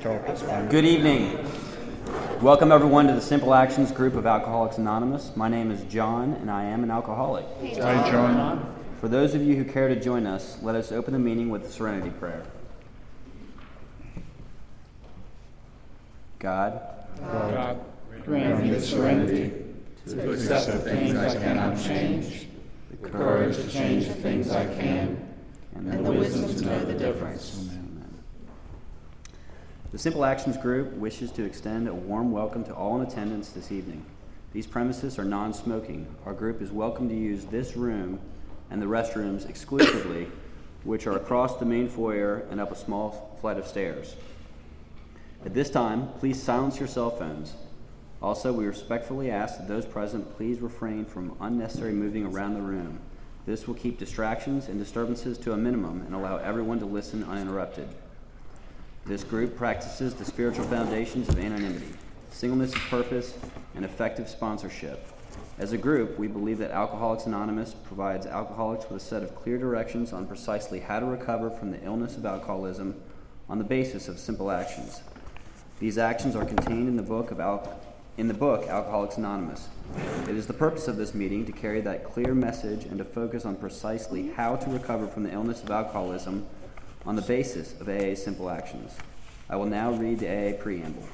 talk, it's fine. Good evening. Welcome everyone to the Simple Actions group of Alcoholics Anonymous. My name is John and I am an alcoholic. Hi, John. For those of you who care to join us, let us open the meeting with the Serenity Prayer. God, grant me the serenity to accept the things I cannot change, the courage to change the things I can, and the wisdom to know the difference. The Simple Actions group wishes to extend a warm welcome to all in attendance this evening. These premises are non-smoking. Our group is welcome to use this room and the restrooms exclusively, which are across the main foyer and up a small flight of stairs. At this time, please silence your cell phones. Also, we respectfully ask that those present please refrain from unnecessary moving around the room. This will keep distractions and disturbances to a minimum and allow everyone to listen uninterrupted. This group practices the spiritual foundations of anonymity, singleness of purpose, and effective sponsorship. As a group, we believe that Alcoholics Anonymous provides alcoholics with a set of clear directions on precisely how to recover from the illness of alcoholism on the basis of simple actions. These actions are contained in the book Alcoholics Anonymous. It is the purpose of this meeting to carry that clear message and to focus on precisely how to recover from the illness of alcoholism on the basis of AA's simple actions. I will now read the AA preamble.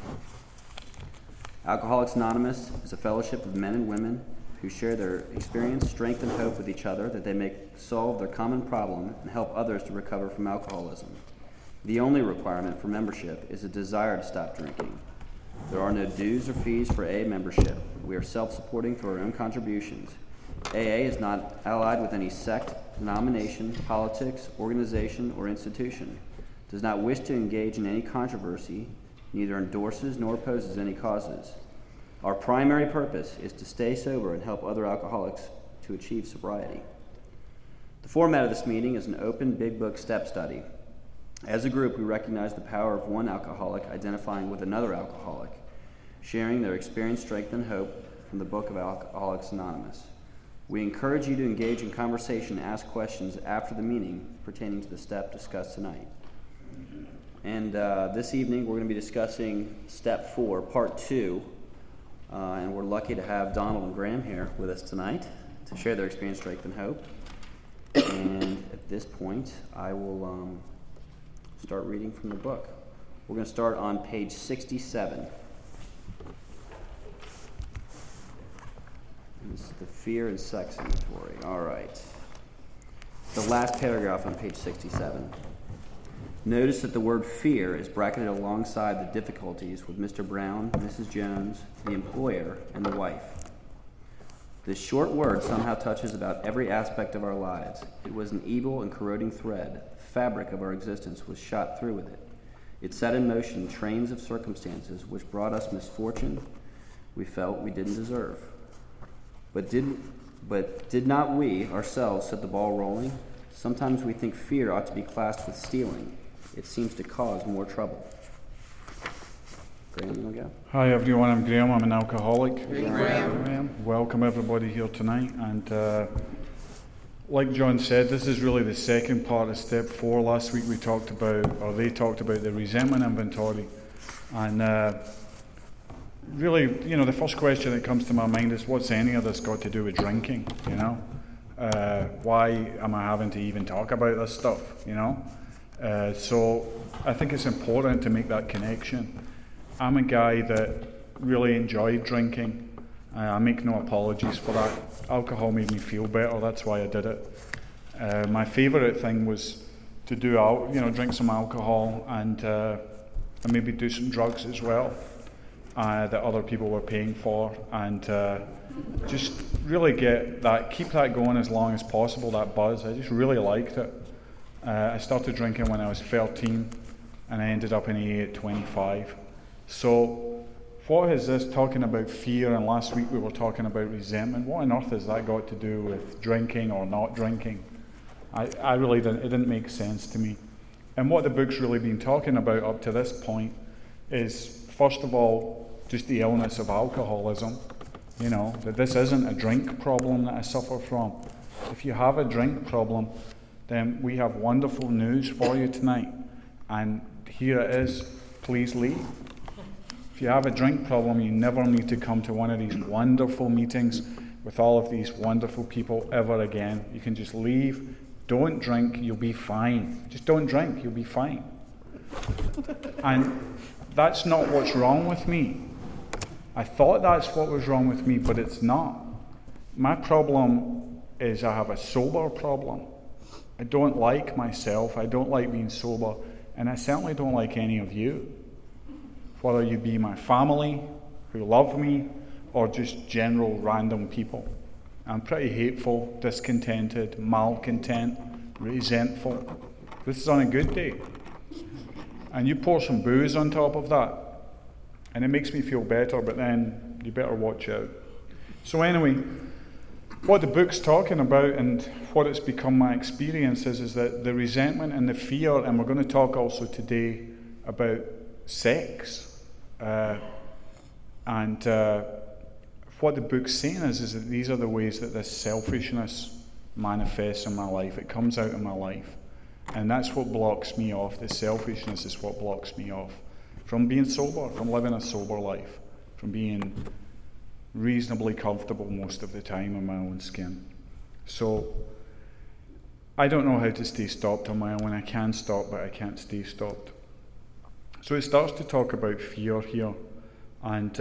Alcoholics Anonymous is a fellowship of men and women who share their experience, strength, and hope with each other that they may solve their common problem and help others to recover from alcoholism. The only requirement for membership is a desire to stop drinking. There are no dues or fees for AA membership. We are self-supporting through our own contributions. AA is not allied with any sect, denomination, politics, organization, or institution, does not wish to engage in any controversy, neither endorses nor opposes any causes. Our primary purpose is to stay sober and help other alcoholics to achieve sobriety. The format of this meeting is an open Big Book step study. As a group, we recognize the power of one alcoholic identifying with another alcoholic, sharing their experience, strength, and hope from the book of Alcoholics Anonymous. We encourage you to engage in conversation and ask questions after the meeting pertaining to the step discussed tonight. And this evening, we're going to be discussing Step 4, Part 2, and we're lucky to have Donald and Graham here with us tonight to share their experience, strength, and hope. And at this point, I will start reading from the book. We're going to start on page 67. This is the fear and sex inventory. All right. The last paragraph on page 67. Notice that the word fear is bracketed alongside the difficulties with Mr. Brown, Mrs. Jones, the employer, and the wife. This short word somehow touches about every aspect of our lives. It was an evil and corroding thread. The fabric of our existence was shot through with it. It set in motion trains of circumstances which brought us misfortune we felt we didn't deserve. But did not we ourselves set the ball rolling? Sometimes we think fear ought to be classed with stealing. It seems to cause more trouble. Graham, you want to go? Hi everyone, I'm Graham. I'm an alcoholic. Hey, Graham. Welcome everybody here tonight. And like John said, this is really the second part of Step 4. Last week they talked about the resentment inventory. And really, the first question that comes to my mind is, what's any of this got to do with drinking, Why am I having to even talk about this stuff, So I think it's important to make that connection. I'm a guy that really enjoyed drinking. I make no apologies for that. Alcohol made me feel better, that's why I did it. My favourite thing was to drink some alcohol and maybe do some drugs as well. That other people were paying for, and just really keep that going as long as possible, that buzz. I just really liked it. I started drinking when I was 13, and I ended up in AA at 25. So what is this talking about fear, and last week we were talking about resentment? What on earth has that got to do with drinking or not drinking? I really didn't, it didn't make sense to me. And what the book's really been talking about up to this point is, first of all, just the illness of alcoholism. That this isn't a drink problem that I suffer from. If you have a drink problem, then we have wonderful news for you tonight. And here it is. please leave. If you have a drink problem, you never need to come to one of these wonderful meetings with all of these wonderful people ever again. You can just leave. Don't drink, you'll be fine. Just don't drink, you'll be fine. And that's not what's wrong with me. I thought that's what was wrong with me, but it's not. My problem is I have a sober problem. I don't like myself. I don't like being sober. And I certainly don't like any of you. Whether you be my family, who love me, or just general random people. I'm pretty hateful, discontented, malcontent, resentful. This is on a good day. And you pour some booze on top of that, and it makes me feel better, but then you better watch out. So anyway, what the book's talking about and what it's become my experience is that the resentment and the fear, and we're going to talk also today about sex, and what the book's saying is that these are the ways that this selfishness manifests in my life. It comes out in my life. And that's what blocks me off. The selfishness is what blocks me off from being sober, from living a sober life, from being reasonably comfortable most of the time in my own skin. So I don't know how to stay stopped on my own. I can stop, but I can't stay stopped. So it starts to talk about fear here. And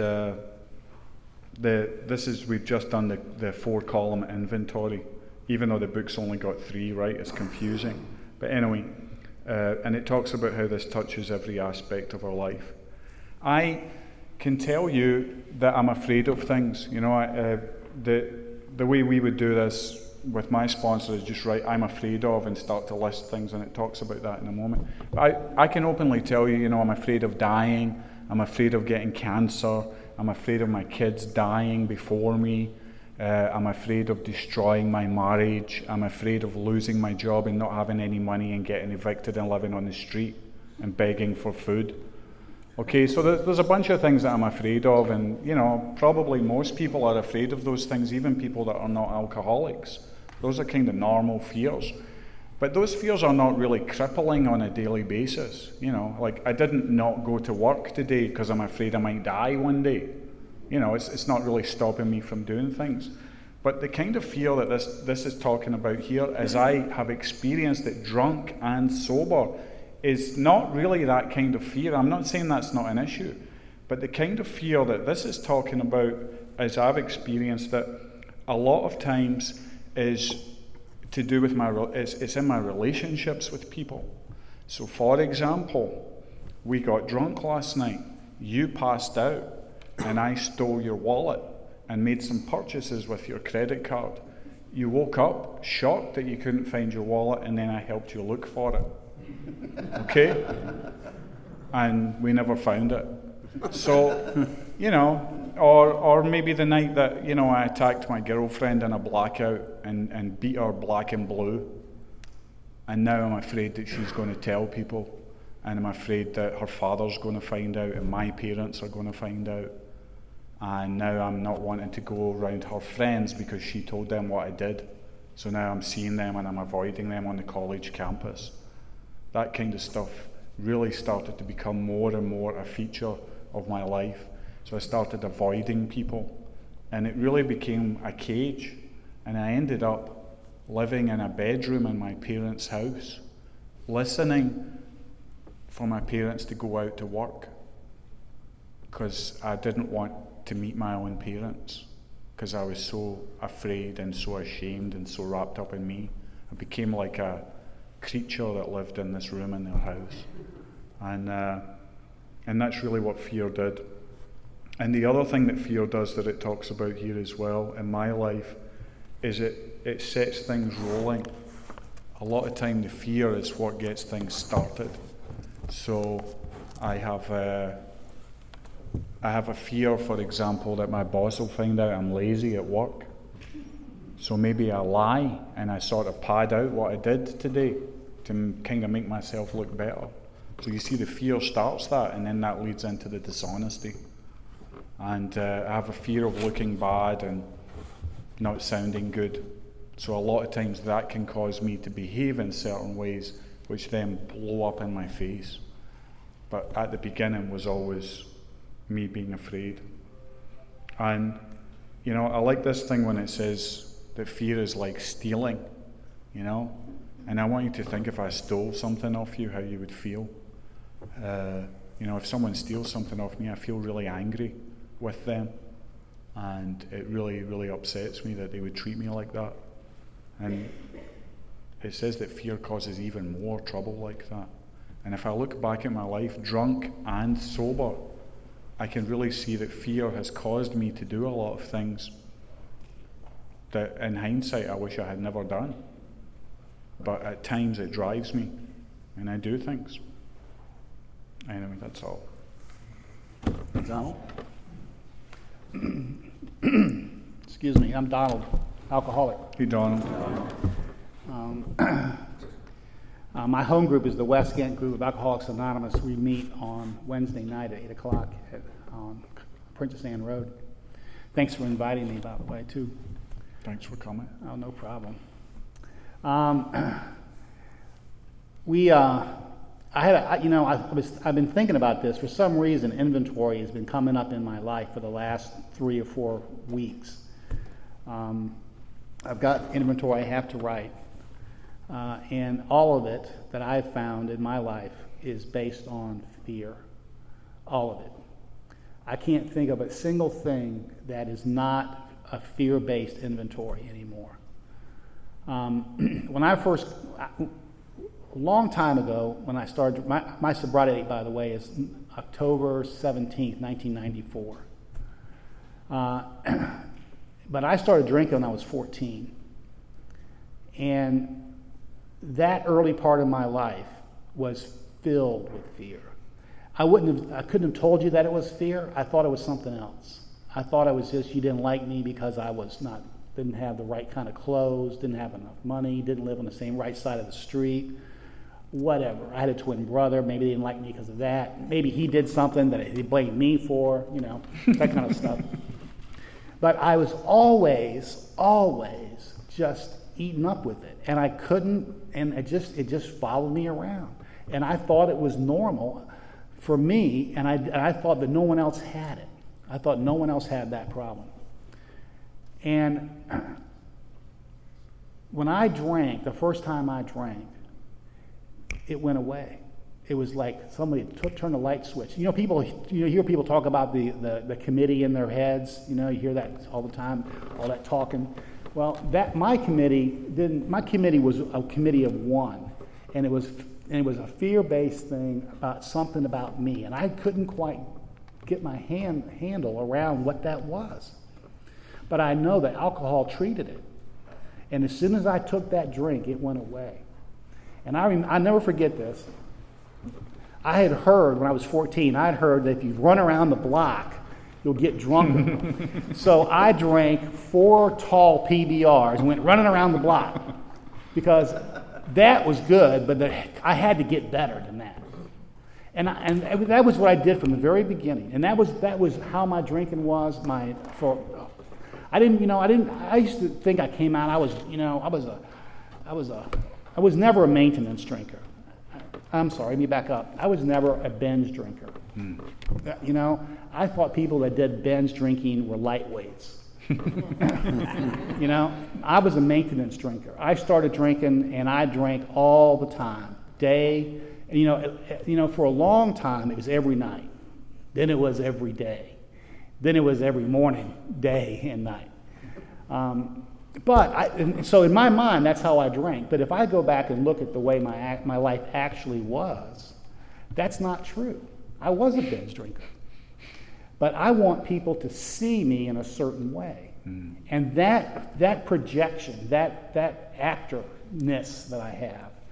we've just done the 4-column inventory. Even though the book's only got 3, right? It's confusing. But anyway, and it talks about how this touches every aspect of our life. I can tell you that I'm afraid of things. You know, the way we would do this with my sponsor is just write, I'm afraid of, and start to list things, and it talks about that in a moment. But I can openly tell you, you know, I'm afraid of dying. I'm afraid of getting cancer. I'm afraid of my kids dying before me. I'm afraid of destroying my marriage. I'm afraid of losing my job and not having any money and getting evicted and living on the street and begging for food. Okay, so there's a bunch of things that I'm afraid of, and, you know, probably most people are afraid of those things, even people that are not alcoholics. Those are kind of normal fears. But those fears are not really crippling on a daily basis. You know, like I didn't not go to work today because I'm afraid I might die one day. You know, it's not really stopping me from doing things. But the kind of fear that this is talking about here, as I have experienced it drunk and sober, is not really that kind of fear. I'm not saying that's not an issue. But the kind of fear that this is talking about, as I've experienced it, a lot of times is to do with it's in my relationships with people. So for example, we got drunk last night. You passed out. And I stole your wallet and made some purchases with your credit card. You woke up shocked that you couldn't find your wallet, and then I helped you look for it. Okay? And we never found it. So, you know, or maybe the night that, you know, I attacked my girlfriend in a blackout and beat her black and blue. And now I'm afraid that she's going to tell people. And I'm afraid that her father's going to find out and my parents are going to find out. And now I'm not wanting to go around her friends because she told them what I did. So now I'm seeing them and I'm avoiding them on the college campus. That kind of stuff really started to become more and more a feature of my life. So I started avoiding people. And it really became a cage. And I ended up living in a bedroom in my parents' house, listening for my parents to go out to work because I didn't want to meet my own parents because I was so afraid and so ashamed and so wrapped up in me. I became like a creature that lived in this room in their house. And that's really what fear did. And the other thing that fear does that it talks about here as well in my life is it sets things rolling. A lot of time the fear is what gets things started. So I have a fear, for example, that my boss will find out I'm lazy at work. So maybe I lie and I sort of pad out what I did today to kind of make myself look better. So you see the fear starts that, and then that leads into the dishonesty. And I have a fear of looking bad and not sounding good. So a lot of times that can cause me to behave in certain ways which then blow up in my face. But at the beginning was always me being afraid. And, you know, I like this thing when it says that fear is like stealing, you know? And I want you to think if I stole something off you, how you would feel. You know, if someone steals something off me, I feel really angry with them. And it really, really upsets me that they would treat me like that. And it says that fear causes even more trouble like that. And if I look back at my life, drunk and sober, I can really see that fear has caused me to do a lot of things that in hindsight I wish I had never done. But at times it drives me, and I do things. Anyway, that's all. Donald? Excuse me, I'm Donald, alcoholic. Hey, Donald. My home group is the West Ghent group of Alcoholics Anonymous. We meet on Wednesday night at 8 o'clock on Princess Anne Road. Thanks for inviting me, by the way, too. Thanks for coming. Oh, no problem. I've been thinking about this. For some reason, inventory has been coming up in my life for the last 3 or 4 weeks. I've got inventory I have to write. And all of it that I've found in my life is based on fear. All of it. I can't think of a single thing that is not a fear-based inventory anymore. When I first, a long time ago, when I started, my sobriety date, by the way, is October 17th, 1994. But I started drinking when I was 14. And that early part of my life was filled with fear. I couldn't have told you that it was fear. I thought it was something else. I thought it was just you didn't like me because I didn't have the right kind of clothes, didn't have enough money, didn't live on the same right side of the street, whatever. I had a twin brother. Maybe they didn't like me because of that. Maybe he did something that they blamed me for, that kind of stuff. But I was always just eaten up with it. And I couldn't, and it just followed me around. And I thought it was normal for me, and I thought that no one else had it. I thought no one else had that problem. And when I drank, the first time I drank, it went away. It was like somebody turned a light switch. You hear people talk about the committee in their heads. You hear that all the time, all that talking. Well, my committee was a committee of one, and it was a fear-based thing about something about me, and I couldn't quite get my handle around what that was. But I know that alcohol treated it, and as soon as I took that drink, it went away. And I never forget this. I had heard when I was 14, I had heard that if you run around the block, you'll get drunker. So I drank 4 tall PBRs and went running around the block because that was good, but I had to get better than that. And that was what I did from the very beginning. And that was how my drinking was. I used to think I came out. I was never a maintenance drinker. I'm sorry, let me back up. I was never a binge drinker. I thought people that did binge drinking were lightweights. I was a maintenance drinker. I started drinking, and I drank all the time, day. For a long time, it was every night. Then it was every day. Then it was every morning, day, and night. So in my mind, that's how I drank. But if I go back and look at the way my life actually was, that's not true. I was a binge drinker. But I want people to see me in a certain way. Mm. And that projection, that actorness that I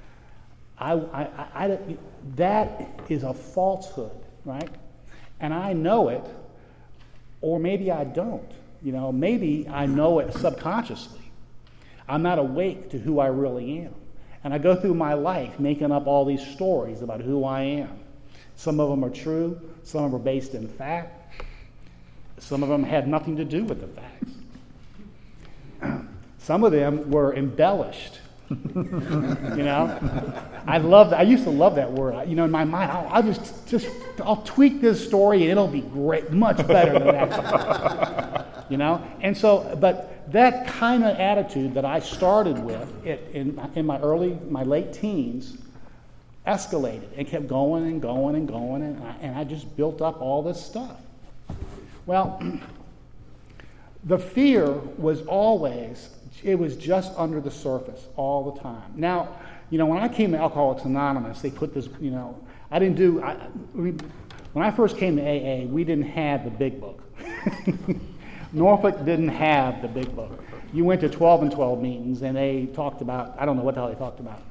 have, that is a falsehood, right? And I know it, or maybe I don't. Maybe I know it subconsciously. I'm not awake to who I really am. And I go through my life making up all these stories about who I am. Some of them are true. Some of them are based in fact. Some of them had nothing to do with the facts. Some of them were embellished You know, I used to love that word. You know, in my mind, I'll tweak this story and it'll be great, much better than that. You know, and so, but that kind of attitude that I started with in my late teens escalated and kept going and going and going, and I just built up all this stuff. Well, the fear was always, it was just under the surface all the time. Now, you know, when I came to Alcoholics Anonymous, they put this, you know, when I first came to AA, we didn't have the big book. Norfolk didn't have the big book. You went to 12 and 12 meetings, and they talked about, I don't know what the hell they talked about.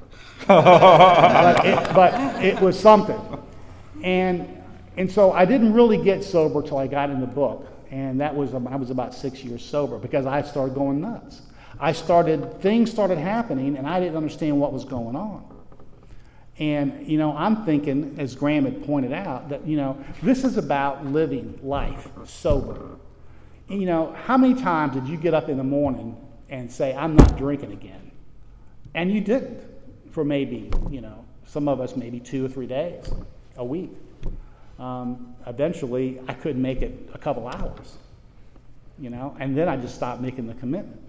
but it was something. And so I didn't really get sober till I got in the book. And I was about 6 years sober because I started going nuts. Things started happening, and I didn't understand what was going on. And, you know, I'm thinking, as Graham had pointed out, that, you know, this is about living life sober. And, you know, how many times did you get up in the morning and say, I'm not drinking again? And you didn't for maybe, you know, some of us maybe 2 or 3 days, a week. Eventually, I couldn't make it a couple hours, you know, and then I just stopped making the commitment.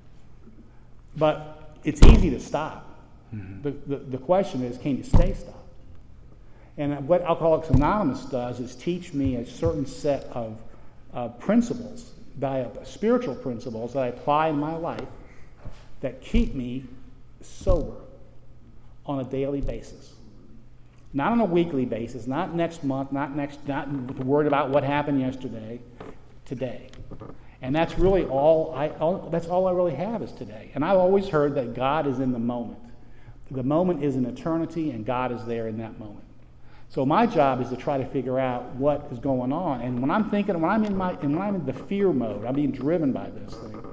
But it's easy to stop. Mm-hmm. The question is, can you stay stopped? And what Alcoholics Anonymous does is teach me a certain set of principles, spiritual principles that I apply in my life that keep me sober on a daily basis. Not on a weekly basis, not next month, not worried about what happened yesterday, today. And that's really that's all I really have is today. And I've always heard that God is in the moment. The moment is an eternity, and God is there in that moment. So my job is to try to figure out what is going on. And when I'm in the fear mode, I'm being driven by this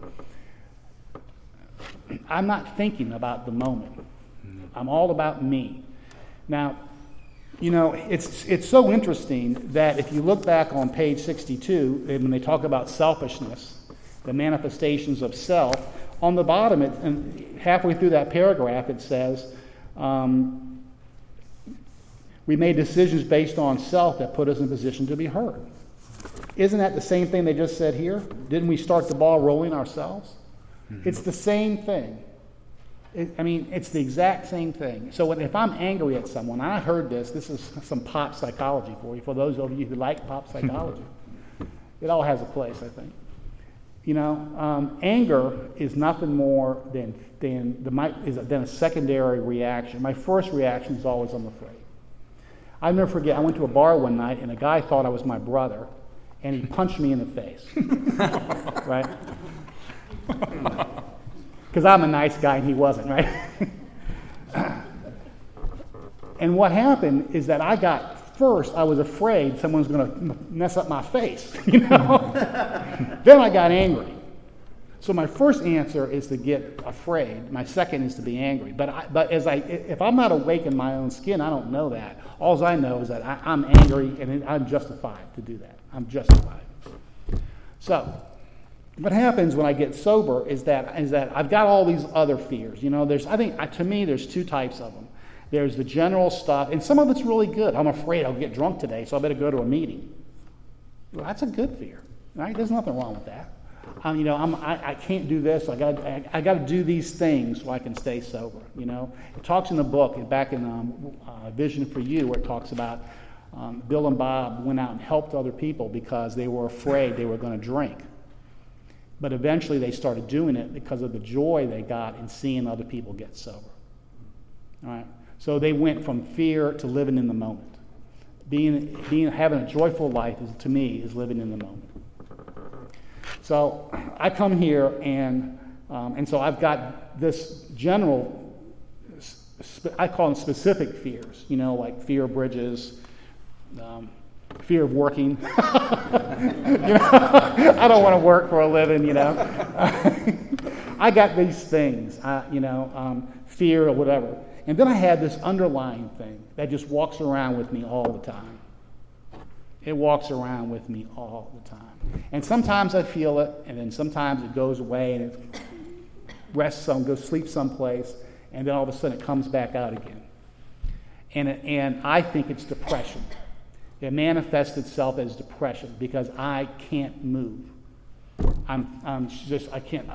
thing. I'm not thinking about the moment. I'm all about me. Now, you know, it's so interesting that if you look back on page 62, when they talk about selfishness, the manifestations of self, on the bottom, and halfway through that paragraph, it says, we made decisions based on self that put us in a position to be hurt. Isn't that the same thing they just said here? Didn't we start the ball rolling ourselves? Mm-hmm. It's the same thing. It's the exact same thing. So if I'm angry at someone, I heard this is some pop psychology for you, for those of you who like pop psychology. It all has a place, I think. You know, anger is nothing more than a secondary reaction. My first reaction is always, I'm afraid. I'll never forget, I went to a bar one night, and a guy thought I was my brother, and he punched me in the face. Right? Because I'm a nice guy and he wasn't, right? And what happened is that I was afraid someone's going to mess up my face, you know? Then I got angry. So my first answer is to get afraid. My second is to be angry. But if I'm not awake in my own skin, I don't know that. All I know is that I'm angry and I'm justified to do that. I'm justified. So what happens when I get sober is that I've got all these other fears. You know, to me, there's 2 types of them. There's the general stuff, and some of it's really good. I'm afraid I'll get drunk today, so I better go to a meeting. Well, that's a good fear, right? There's nothing wrong with that. You know, I can't do this. I got to do these things so I can stay sober. You know, it talks in the book back in Vision for You, where it talks about Bill and Bob went out and helped other people because they were afraid they were going to drink. But eventually they started doing it because of the joy they got in seeing other people get sober. All right? So they went from fear to living in the moment. Having a joyful life, to me, is living in the moment. So I come here, and so I've got this general, I call them specific fears, you know, like fear of bridges, fear of working. You know, I don't want to work for a living, you know. I got these things, fear or whatever. And then I had this underlying thing that just walks around with me all the time. It walks around with me all the time. And sometimes I feel it, and then sometimes it goes away and it rests goes sleep someplace, and then all of a sudden it comes back out again. And I think it's depression. It manifests itself as depression because I can't move. I can't,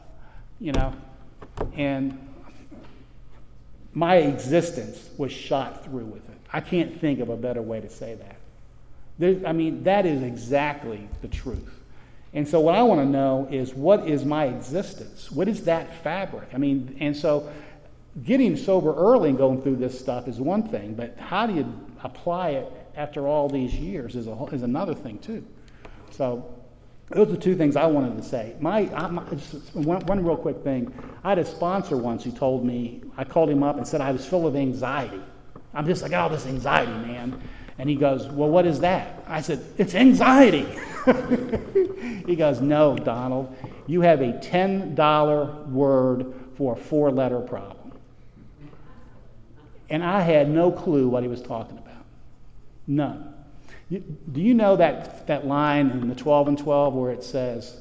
and my existence was shot through with it. I can't think of a better way to say that. That is exactly the truth. And so what I want to know is, what is my existence? What is that fabric? And so getting sober early and going through this stuff is one thing, but how do you apply it after all these years is another thing too. So those are two things I wanted to say. Just one real quick thing. I had a sponsor once who told me, I called him up and said I was full of anxiety. I got all this anxiety, man. And he goes, well, what is that? I said, it's anxiety. He goes, no, Donald, you have a $10 word for a 4-letter problem. And I had no clue what he was talking about. None. Do you know that line in the 12 and 12 where it says,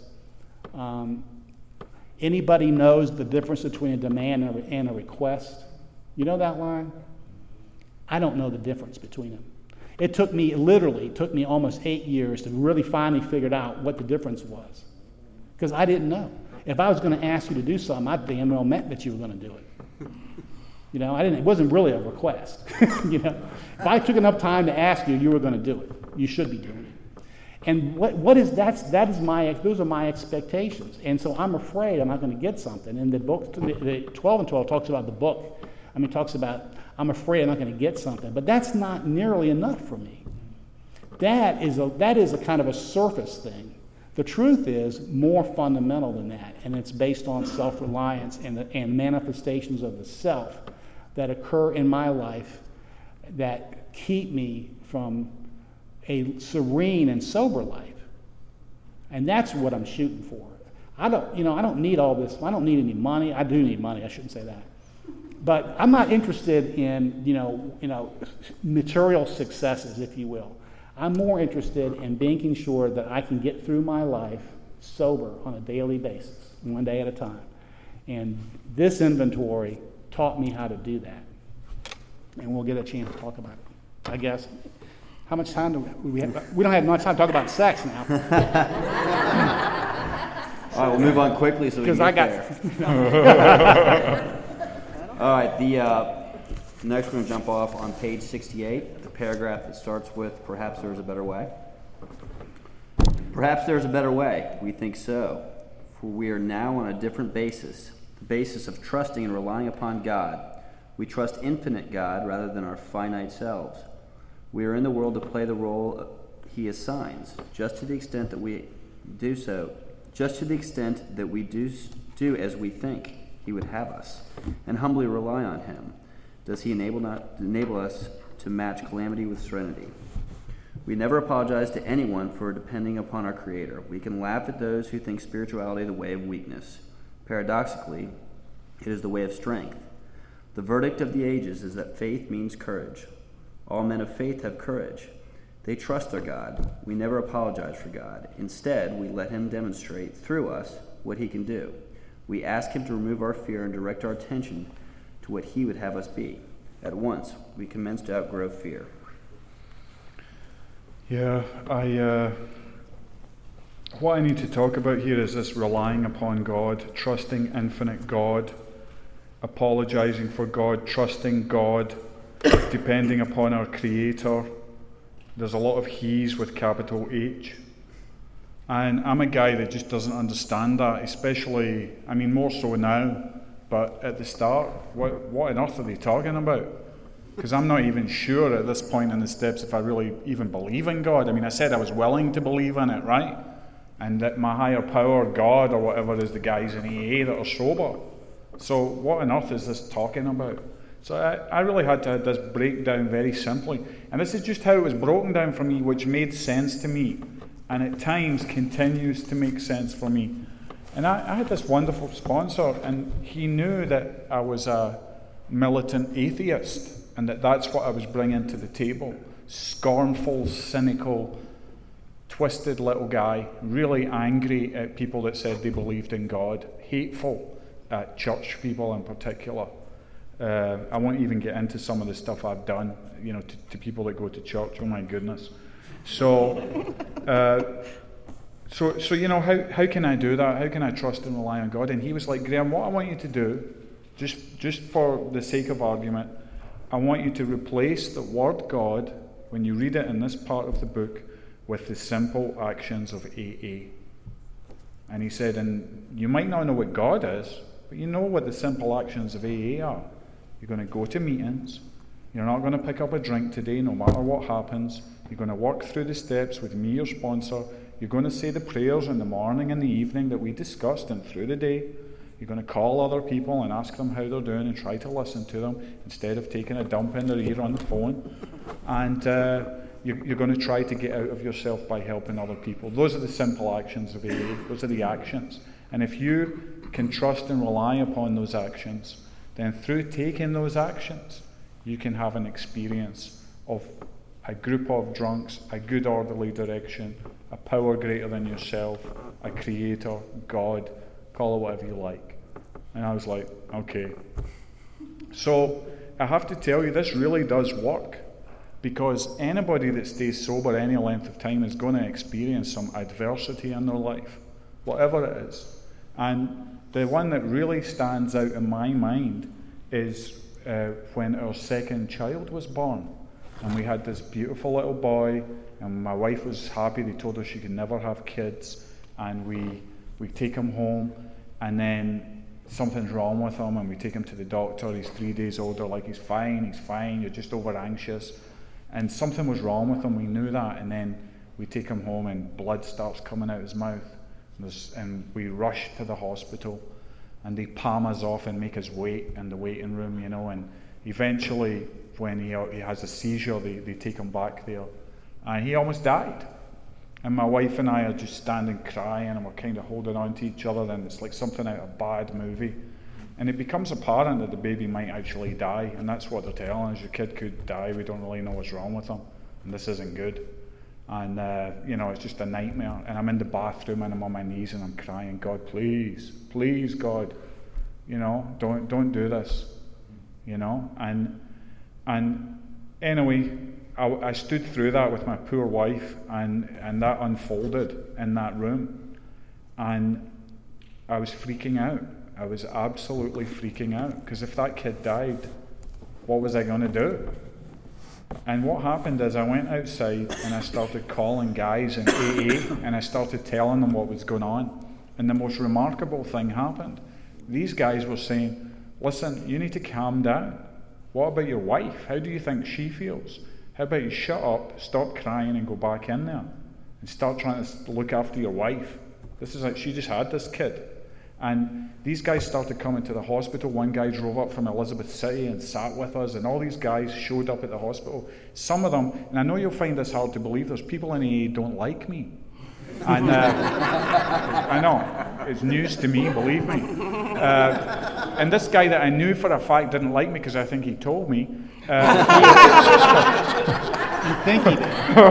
anybody knows the difference between a demand and a request? You know that line? I don't know the difference between them. It took me almost 8 years to really finally figure out what the difference was. Because I didn't know. If I was going to ask you to do something, I damn well meant that you were going to do it. It wasn't really a request. If I took enough time to ask you, you were going to do it. You should be doing it. And those are my expectations. And so I'm afraid I'm not going to get something. And the book, the 12 and 12 talks about the book. Talks about, I'm afraid I'm not going to get something. But that's not nearly enough for me. That is a kind of a surface thing. The truth is more fundamental than that, and it's based on self-reliance and manifestations of the self that occur in my life that keep me from a serene and sober life. And that's what I'm shooting for. I don't need all this. I don't need any money. I do need money. I shouldn't say that. But I'm not interested in, material successes, if you will. I'm more interested in making sure that I can get through my life sober on a daily basis, one day at a time. And this inventory taught me how to do that. And we'll get a chance to talk about it, I guess. How much time do we have? We don't have much time to talk about sex now. All right, we'll move on quickly so we can get there. All right, next we're going to jump off on page 68, the paragraph that starts with, perhaps there's a better way. Perhaps there's a better way. We think so. For we are now on a different basis, the basis of trusting and relying upon God. We trust infinite God rather than our finite selves. We are in the world to play the role He assigns, just to the extent that we do as we think He would have us, and humbly rely on Him. Does He enable us to match calamity with serenity? We never apologize to anyone for depending upon our Creator. We can laugh at those who think spirituality the way of weakness. Paradoxically, it is the way of strength. The verdict of the ages is that faith means courage. All men of faith have courage. They trust their God. We never apologize for God. Instead, we let Him demonstrate through us what He can do. We ask Him to remove our fear and direct our attention to what He would have us be. At once, we commence to outgrow fear. Yeah, what I need to talk about here is this relying upon God, trusting infinite God, apologizing for God, trusting God, depending upon our Creator. There's a lot of He's with capital H. And I'm a guy that just doesn't understand that, especially, more so now, but at the start, what on earth are they talking about? Because I'm not even sure at this point in the steps if I really even believe in God. I said I was willing to believe in it, right? And that my higher power, God or whatever, is the guys in AA that are sober. So what on earth is this talking about? So I really had to have this breakdown very simply. And this is just how it was broken down for me, which made sense to me. And at times continues to make sense for me. And I had this wonderful sponsor, and he knew that I was a militant atheist, and that's what I was bringing to the table. Scornful, cynical, twisted little guy, really angry at people that said they believed in God, hateful at church people in particular. I won't even get into some of the stuff I've done, to people that go to church. Oh my goodness. So, how can I do that? How can I trust and rely on God? And he was like, Graham, what I want you to do, just for the sake of argument, I want you to replace the word God, when you read it in this part of the book, with the simple actions of AA. And he said, and you might not know what God is, but you know what the simple actions of AA are. You're going to go to meetings. You're not going to pick up a drink today, no matter what happens. You're going to work through the steps with me, your sponsor. You're going to say the prayers in the morning and the evening that we discussed and through the day. You're going to call other people and ask them how they're doing and try to listen to them instead of taking a dump in their ear on the phone. And you're going to try to get out of yourself by helping other people. Those are the simple actions of AA. Those are the actions. And if you can trust and rely upon those actions, then through taking those actions, you can have an experience of a group of drunks, a good orderly direction, a power greater than yourself, a creator, God, call it whatever you like. And I was like, okay. So I have to tell you, this really does work, because anybody that stays sober any length of time is going to experience some adversity in their life, whatever it is. And the one that really stands out in my mind is when our second child was born. And we had this beautiful little boy, and my wife was happy. They told her she could never have kids. And we take him home, and then something's wrong with him, and we take him to the doctor. He's 3 days older, like he's fine, you're just over anxious. And something was wrong with him, we knew that. And then we take him home, and blood starts coming out his mouth. And we rush to the hospital, and they palm us off and make us wait in the waiting room, and eventually when he has a seizure, they take him back there, and he almost died. And my wife and I are just standing crying, and we're kind of holding on to each other, and it's like something out of a bad movie. And it becomes apparent that the baby might actually die, and that's what they're telling us. Your kid could die, we don't really know what's wrong with him, and this isn't good. And, it's just a nightmare. And I'm in the bathroom, and I'm on my knees, and I'm crying, God, please, please, God, don't do this, And anyway, I stood through that with my poor wife, and that unfolded in that room. And I was freaking out. I was absolutely freaking out, because if that kid died, what was I going to do? And what happened is I went outside and I started calling guys in AA, and I started telling them what was going on. And the most remarkable thing happened. These guys were saying, listen, you need to calm down. What about your wife? How do you think she feels? How about you shut up, stop crying, and go back in there and start trying to look after your wife? This is like, she just had this kid. And these guys started coming to the hospital. One guy drove up from Elizabeth City and sat with us, and all these guys showed up at the hospital. Some of them, and I know you'll find this hard to believe, there's people in AA don't like me. And I know, it's news to me, believe me. And this guy that I knew for a fact didn't like me because I think he told me. You think he did?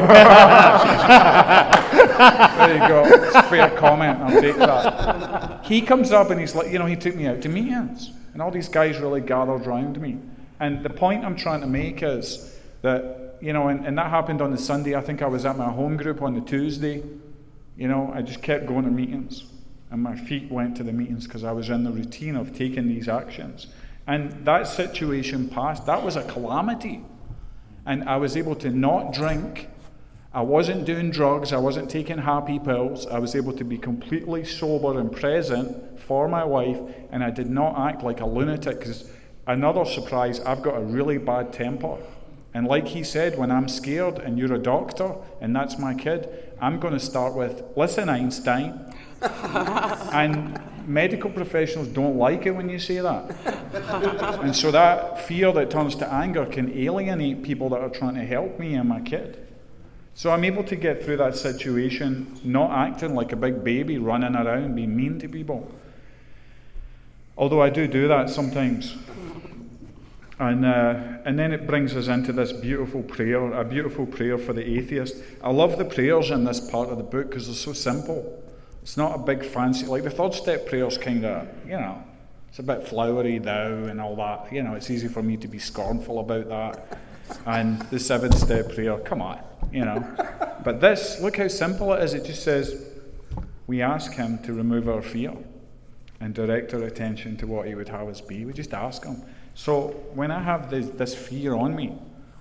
There you go. It's a fair comment. I'll take that. He comes up and he's like, he took me out to meetings, and all these guys really gathered around me. And the point I'm trying to make is that, and that happened on the Sunday. I think I was at my home group on the Tuesday. I just kept going to meetings, and my feet went to the meetings because I was in the routine of taking these actions. And that situation passed. That was a calamity. And I was able to not drink. I wasn't doing drugs. I wasn't taking happy pills. I was able to be completely sober and present for my wife, and I did not act like a lunatic, because another surprise, I've got a really bad temper. And like he said, when I'm scared and you're a doctor and that's my kid, I'm going to start with, listen, Einstein. And medical professionals don't like it when you say that. And so that fear that turns to anger can alienate people that are trying to help me and my kid. So I'm able to get through that situation, not acting like a big baby, running around, being mean to people. Although I do that sometimes. And then it brings us into this beautiful prayer, a beautiful prayer for the atheist. I love the prayers in this part of the book because they're so simple. It's not a big fancy, like the third step prayer's kind of, It's a bit flowery thou and all that. You know, it's easy for me to be scornful about that. And the 7-step prayer, come on, you know. But this, look how simple it is. It just says, we ask him to remove our fear and direct our attention to what he would have us be. We just ask him. So when I have this fear on me,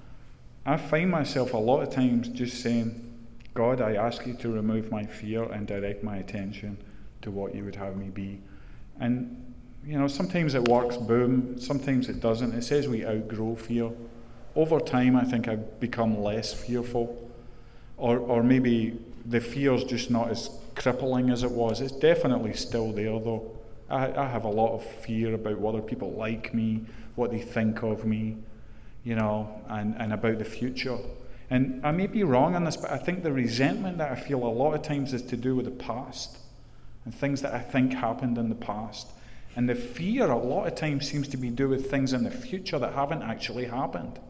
I find myself a lot of times just saying, God, I ask you to remove my fear and direct my attention to what you would have me be. And, you know, sometimes it works, boom. Sometimes it doesn't. It says we outgrow fear. Over time, I think I've become less fearful. Or maybe the fear's just not as crippling as it was. It's definitely still there, though. I have a lot of fear about whether people like me, what they think of me, you know, and about the future. And I may be wrong on this, but I think the resentment that I feel a lot of times is to do with the past and things that I think happened in the past. And the fear a lot of times seems to be do with things in the future that haven't actually happened.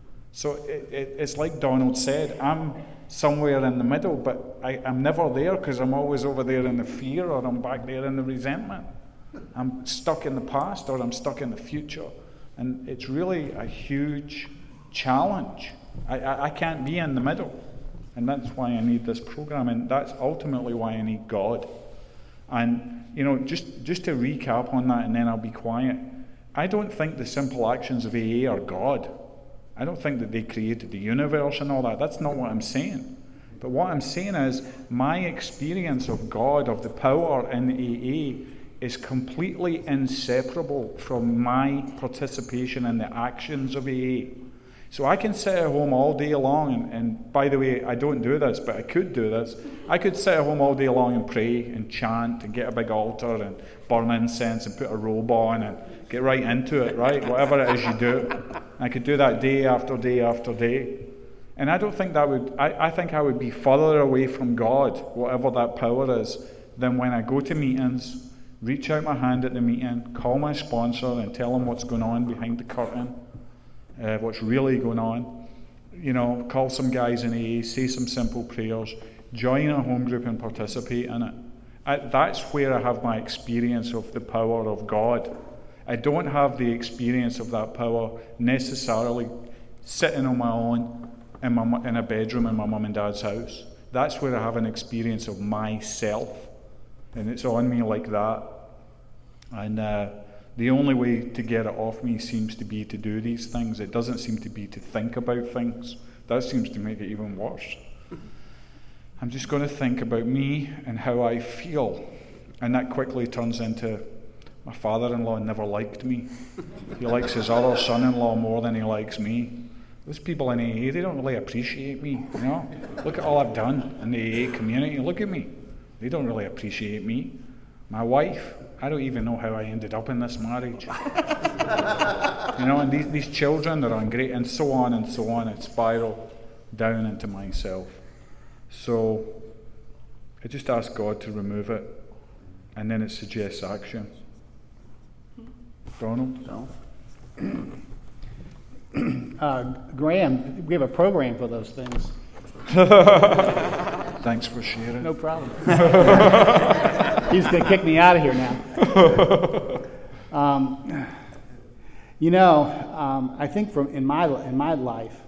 So it's like Donald said, I'm somewhere in the middle, but I'm never there because I'm always over there in the fear, or I'm back there in the resentment. I'm stuck in the past, or I'm stuck in the future. And it's really a huge challenge. I can't be in the middle. And that's why I need this program, and that's ultimately why I need God. And, you know, just to recap on that, and then I'll be quiet. I don't think the simple actions of AA are God. I don't think that they created the universe and all that. That's not what I'm saying. But what I'm saying is my experience of God, of the power in AA, is completely inseparable from my participation in the actions of AA. So I can sit at home all day long, and by the way, I don't do this, but I could do this. I could sit at home all day long and pray and chant and get a big altar and burn incense and put a robe on and get right into it, right? Whatever it is you do. I could do that day after day after day. And I don't think that would, I think I would be further away from God, whatever that power is, than when I go to meetings, reach out my hand at the meeting, call my sponsor and tell him what's going on behind the curtain, what's really going on. You know, call some guys in AA, say some simple prayers, join a home group and participate in it. That's where I have my experience of the power of God. I don't have the experience of that power necessarily sitting on my own in a bedroom in my mum and dad's house. That's where I have an experience of myself, and it's on me like that. And the only way to get it off me seems to be to do these things. It doesn't seem to be to think about things. That seems to make it even worse. I'm just going to think about me and how I feel, and that quickly turns into, my father-in-law never liked me. He likes his other son-in-law more than he likes me. Those people in AA, they don't really appreciate me, you know. Look at all I've done in the AA community. Look at me. They don't really appreciate me. My wife, I don't even know how I ended up in this marriage. You know, and these children that are great, and so on and so on. It spiraled down into myself. So I just ask God to remove it, and then it suggests action. Donald? No. Graham, we have a program for those things. Thanks for sharing. No problem. He's going to kick me out of here now. You know, I think in my life,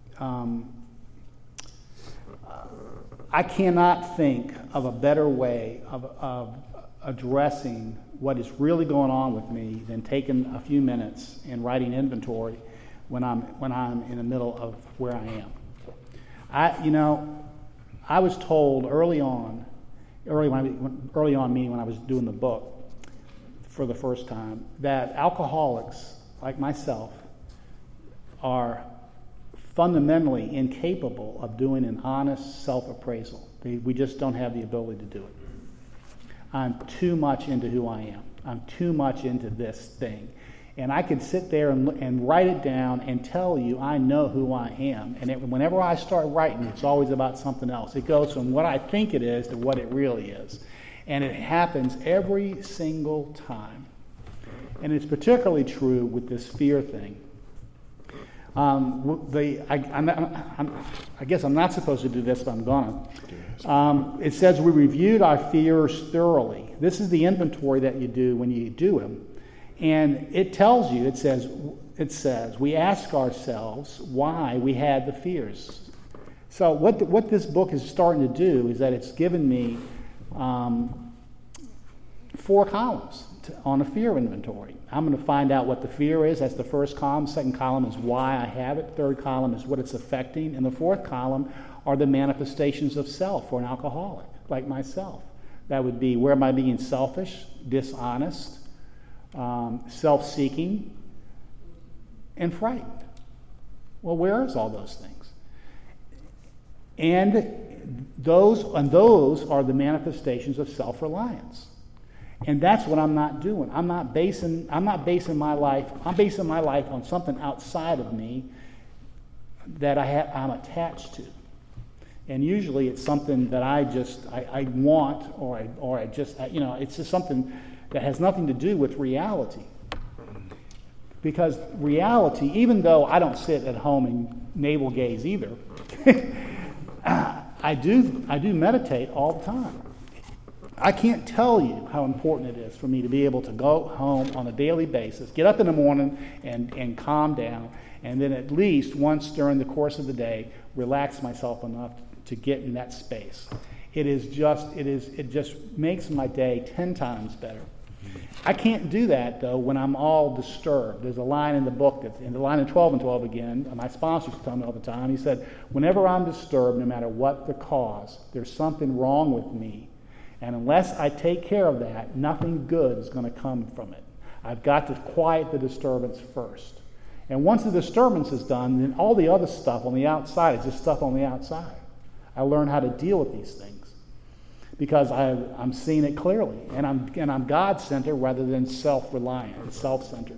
I cannot think of a better way of addressing what is really going on with me than taking a few minutes and writing inventory when I'm in the middle of where I am. I was told early on, meaning when I was doing the book for the first time, that alcoholics like myself are fundamentally incapable of doing an honest self-appraisal. We just don't have the ability to do it. I'm too much into who I am. I'm too much into this thing. And I could sit there and write it down and tell you I know who I am. And whenever I start writing, it's always about something else. It goes from what I think it is to what it really is. And it happens every single time. And it's particularly true with this fear thing. I guess I'm not supposed to do this, but I'm going to. It says we reviewed our fears thoroughly. This is the inventory that you do when you do them. And it tells you, it says, we ask ourselves why we had the fears. So what this book is starting to do is that it's given me 4 columns on a fear inventory. I'm going to find out what the fear is. That's the first column. Second column is why I have it. Third column is what it's affecting. And the fourth column are the manifestations of self for an alcoholic, like myself. That would be, where am I being selfish, dishonest, self-seeking, and frightened? Well, where is all those things? And those are the manifestations of self-reliance. And that's what I'm not doing. I'm basing my life on something outside of me that I'm attached to. And usually it's something that I want, or I just, it's just something that has nothing to do with reality. Because reality, even though I don't sit at home and navel gaze either, I do meditate all the time. I can't tell you how important it is for me to be able to go home on a daily basis, get up in the morning and calm down, and then at least once during the course of the day, relax myself enough to get in that space. It just makes my day 10 times better. I can't do that, though, when I'm all disturbed. There's a line in the book, in the line in 12 and 12 again, my sponsor used to tell me all the time, he said, whenever I'm disturbed, no matter what the cause, there's something wrong with me. And unless I take care of that, nothing good is going to come from it. I've got to quiet the disturbance first. And once the disturbance is done, then all the other stuff on the outside is just stuff on the outside. I learn how to deal with these things because I'm seeing it clearly, and I'm God-centered rather than self-reliant and self-centered.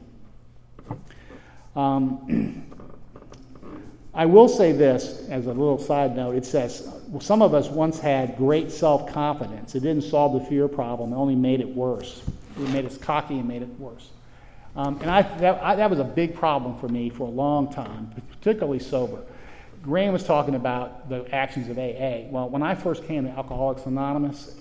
I will say this as a little side note. It says, well, some of us once had great self-confidence. It didn't solve the fear problem. It only made it worse. It made us cocky and made it worse. And that was a big problem for me for a long time, particularly sober. Graham was talking about the actions of AA. Well, when I first came to Alcoholics Anonymous,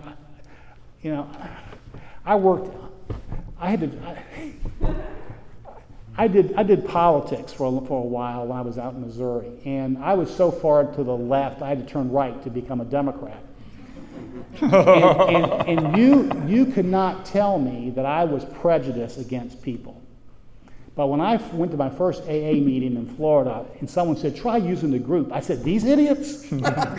I did politics for a while when I was out in Missouri, and I was so far to the left I had to turn right to become a Democrat. and you could not tell me that I was prejudiced against people. But when I went to my first AA meeting in Florida, and someone said, try using the group, I said, these idiots?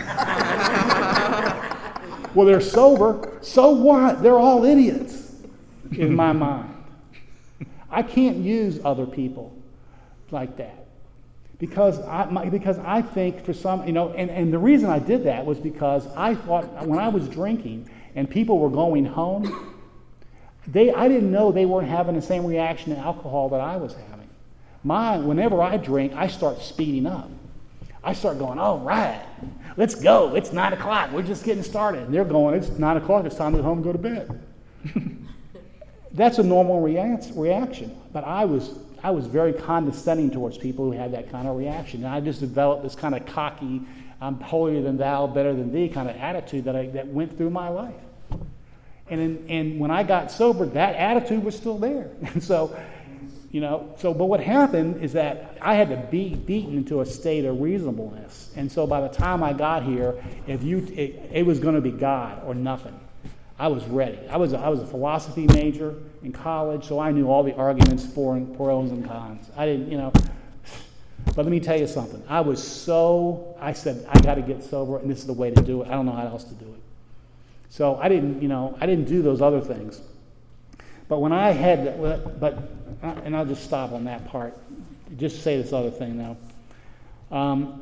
Well, they're sober. So what? They're all idiots in my mind. I can't use other people like that because I think for some, and the reason I did that was because I thought when I was drinking and people were going home, I didn't know they weren't having the same reaction to alcohol that I was having. Whenever I drink, I start speeding up. I start going, all right, let's go. It's 9 o'clock. We're just getting started. And they're going, it's 9 o'clock. It's time to go home and go to bed. That's a normal reaction. But I was very condescending towards people who had that kind of reaction. And I just developed this kind of cocky, I'm holier than thou, better than thee kind of attitude that went through my life. And when I got sober, that attitude was still there. And but what happened is that I had to be beaten into a state of reasonableness. And so by the time I got here, it was going to be God or nothing. I was ready. I was a philosophy major in college, so I knew all the arguments for pros and cons. I didn't, But let me tell you something. I said, I got to get sober, and this is the way to do it. I don't know how else to do it. So I didn't do those other things. But when I had, and I'll just stop on that part. Just say this other thing now.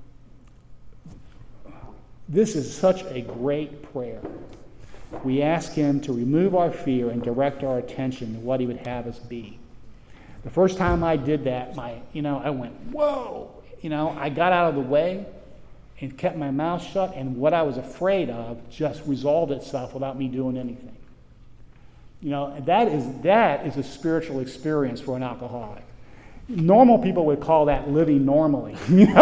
This is such a great prayer. We ask Him to remove our fear and direct our attention to what He would have us be. The first time I did that, I went, whoa! I got out of the way and kept my mouth shut, and what I was afraid of just resolved itself without me doing anything. That is a spiritual experience for an alcoholic. Normal people would call that living normally.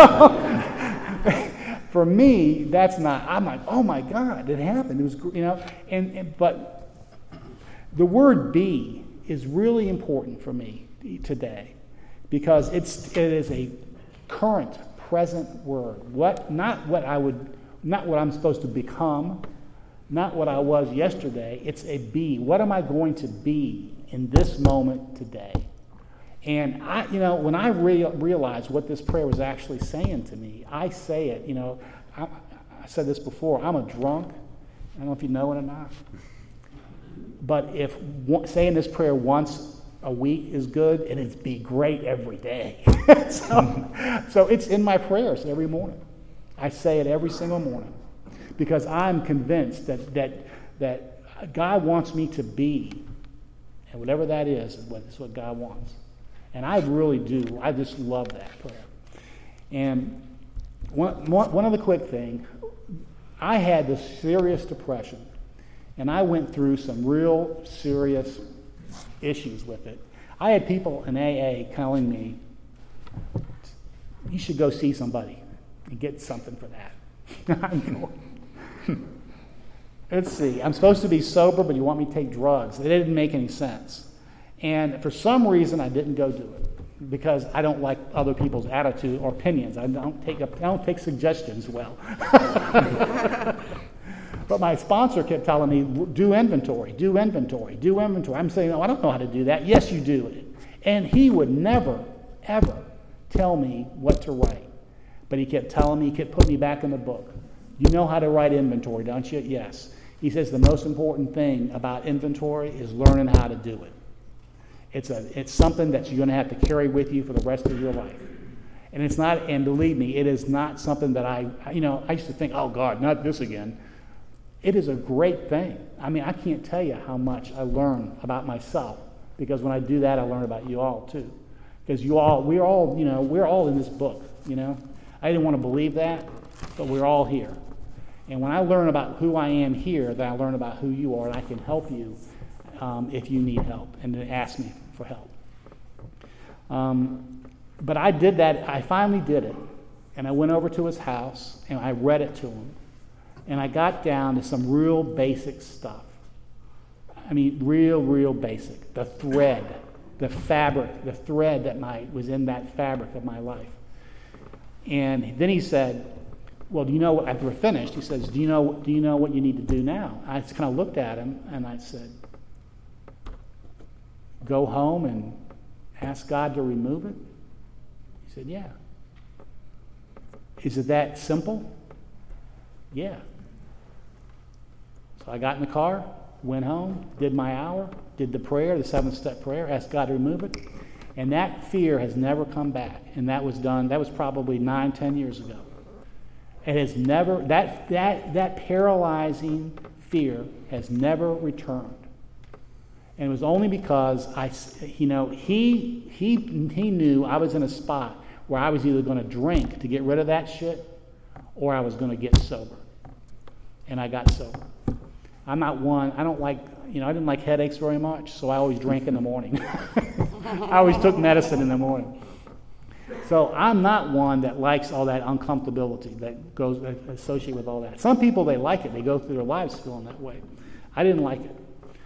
For me, that's not. I'm like, oh my God, it happened. It was, but the word "be" is really important for me today, because it is a current, present word. Not what I'm supposed to become, not what I was yesterday. It's a be. What am I going to be in this moment today? And when I realized what this prayer was actually saying to me, I say it. I said this before. I'm a drunk. I don't know if you know it or not. But if saying this prayer once a week is good, it'd be great every day. So it's in my prayers every morning. I say it every single morning because I'm convinced that God wants me to be, and whatever that is what God wants. And I really do. I just love that prayer. And one other quick thing, I had this serious depression, and I went through some real serious issues with it. I had people in AA telling me, you should go see somebody and get something for that. I'm going, let's see, I'm supposed to be sober, but you want me to take drugs. It didn't make any sense. And for some reason, I didn't go do it because I don't like other people's attitude or opinions. I don't take suggestions well. But my sponsor kept telling me, do inventory. I'm saying, no, I don't know how to do that. Yes, you do it. And he would never, ever tell me what to write. But he kept telling me, he kept putting me back in the book. You know how to write inventory, don't you? Yes. He says the most important thing about inventory is learning how to do it. It's something that you're going to have to carry with you for the rest of your life. And it's not, and believe me, it is not something that I used to think, oh God, not this again. It is a great thing. I mean, I can't tell you how much I learn about myself, because when I do that, I learn about you all too. Because we're all in this book, I didn't want to believe that, but we're all here. And when I learn about who I am here, then I learn about who you are, and I can help you if you need help, and then ask me for help. But I did that. I finally did it. And I went over to his house, and I read it to him. And I got down to some real basic stuff. I mean, real basic. The thread, the fabric, the thread that was in that fabric of my life. And then he said, well, do you know what, after we're finished, he says, do you know what you need to do now? I just kind of looked at him, and I said, go home and ask God to remove it? He said, yeah. Is it that simple? Yeah. So I got in the car, went home, did my hour, did the prayer, the 7-step prayer, asked God to remove it, and that fear has never come back. And that was probably 9-10 years ago. It has never, that paralyzing fear has never returned. And it was only because he knew I was in a spot where I was either going to drink to get rid of that shit, or I was going to get sober. And I got sober. I'm not one, I didn't like headaches very much, so I always drank in the morning. I always took medicine in the morning. So I'm not one that likes all that uncomfortability that goes associated with all that. Some people, they like it. They go through their lives feeling that way. I didn't like it.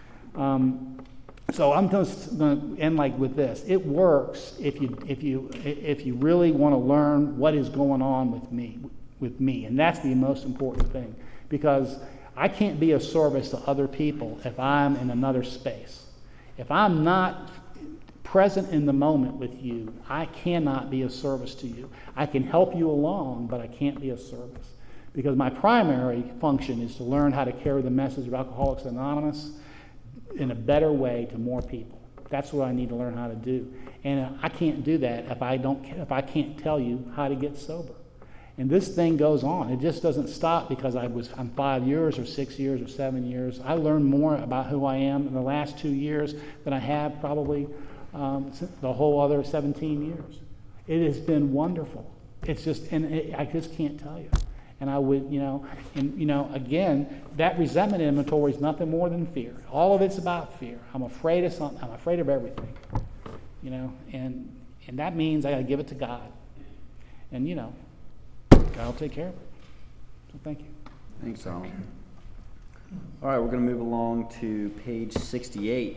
So I'm just going to end like with this. It works if you really want to learn what is going on with me, and that's the most important thing, because I can't be of service to other people if I'm in another space. If I'm not present in the moment with you, I cannot be of service to you. I can help you along, but I can't be of service, because my primary function is to learn how to carry the message of Alcoholics Anonymous in a better way to more people. That's what I need to learn how to do. And I can't do that if I can't tell you how to get sober. And this thing goes on. It just doesn't stop because I'm 5 years or 6 years or 7 years. I learned more about who I am in the last 2 years than I have probably the whole other 17 years. It has been wonderful. It's just, I just can't tell you. And I would, again, that resentment inventory is nothing more than fear. All of it's about fear. I'm afraid of something. I'm afraid of everything. And that means I got to give it to God. And, God will take care of it. So thank you. Thanks, Donald. All right, we're going to move along to page 68.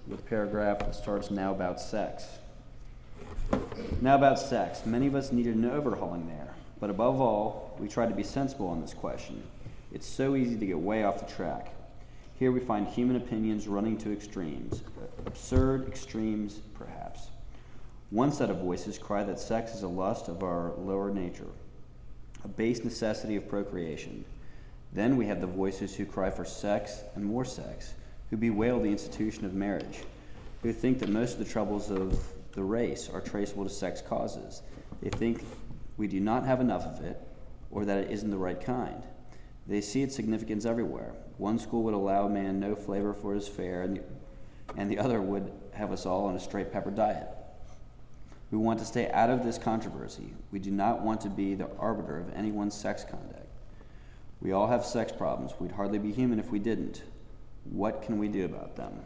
with a paragraph that starts now about sex. Now about sex. Many of us needed an overhauling there, but above all, we tried to be sensible on this question. It's so easy to get way off the track. Here we find human opinions running to extremes, absurd extremes, perhaps. One set of voices cry that sex is a lust of our lower nature, a base necessity of procreation. Then we have the voices who cry for sex and more sex, who bewail the institution of marriage, who think that most of the troubles of the race are traceable to sex causes. They think we do not have enough of it, or that it isn't the right kind. They see its significance everywhere. One school would allow a man no flavor for his fare, and the other would have us all on a straight pepper diet. We want to stay out of this controversy. We do not want to be the arbiter of anyone's sex conduct. We all have sex problems. We'd hardly be human if we didn't. What can we do about them?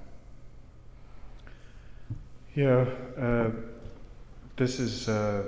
Yeah, this is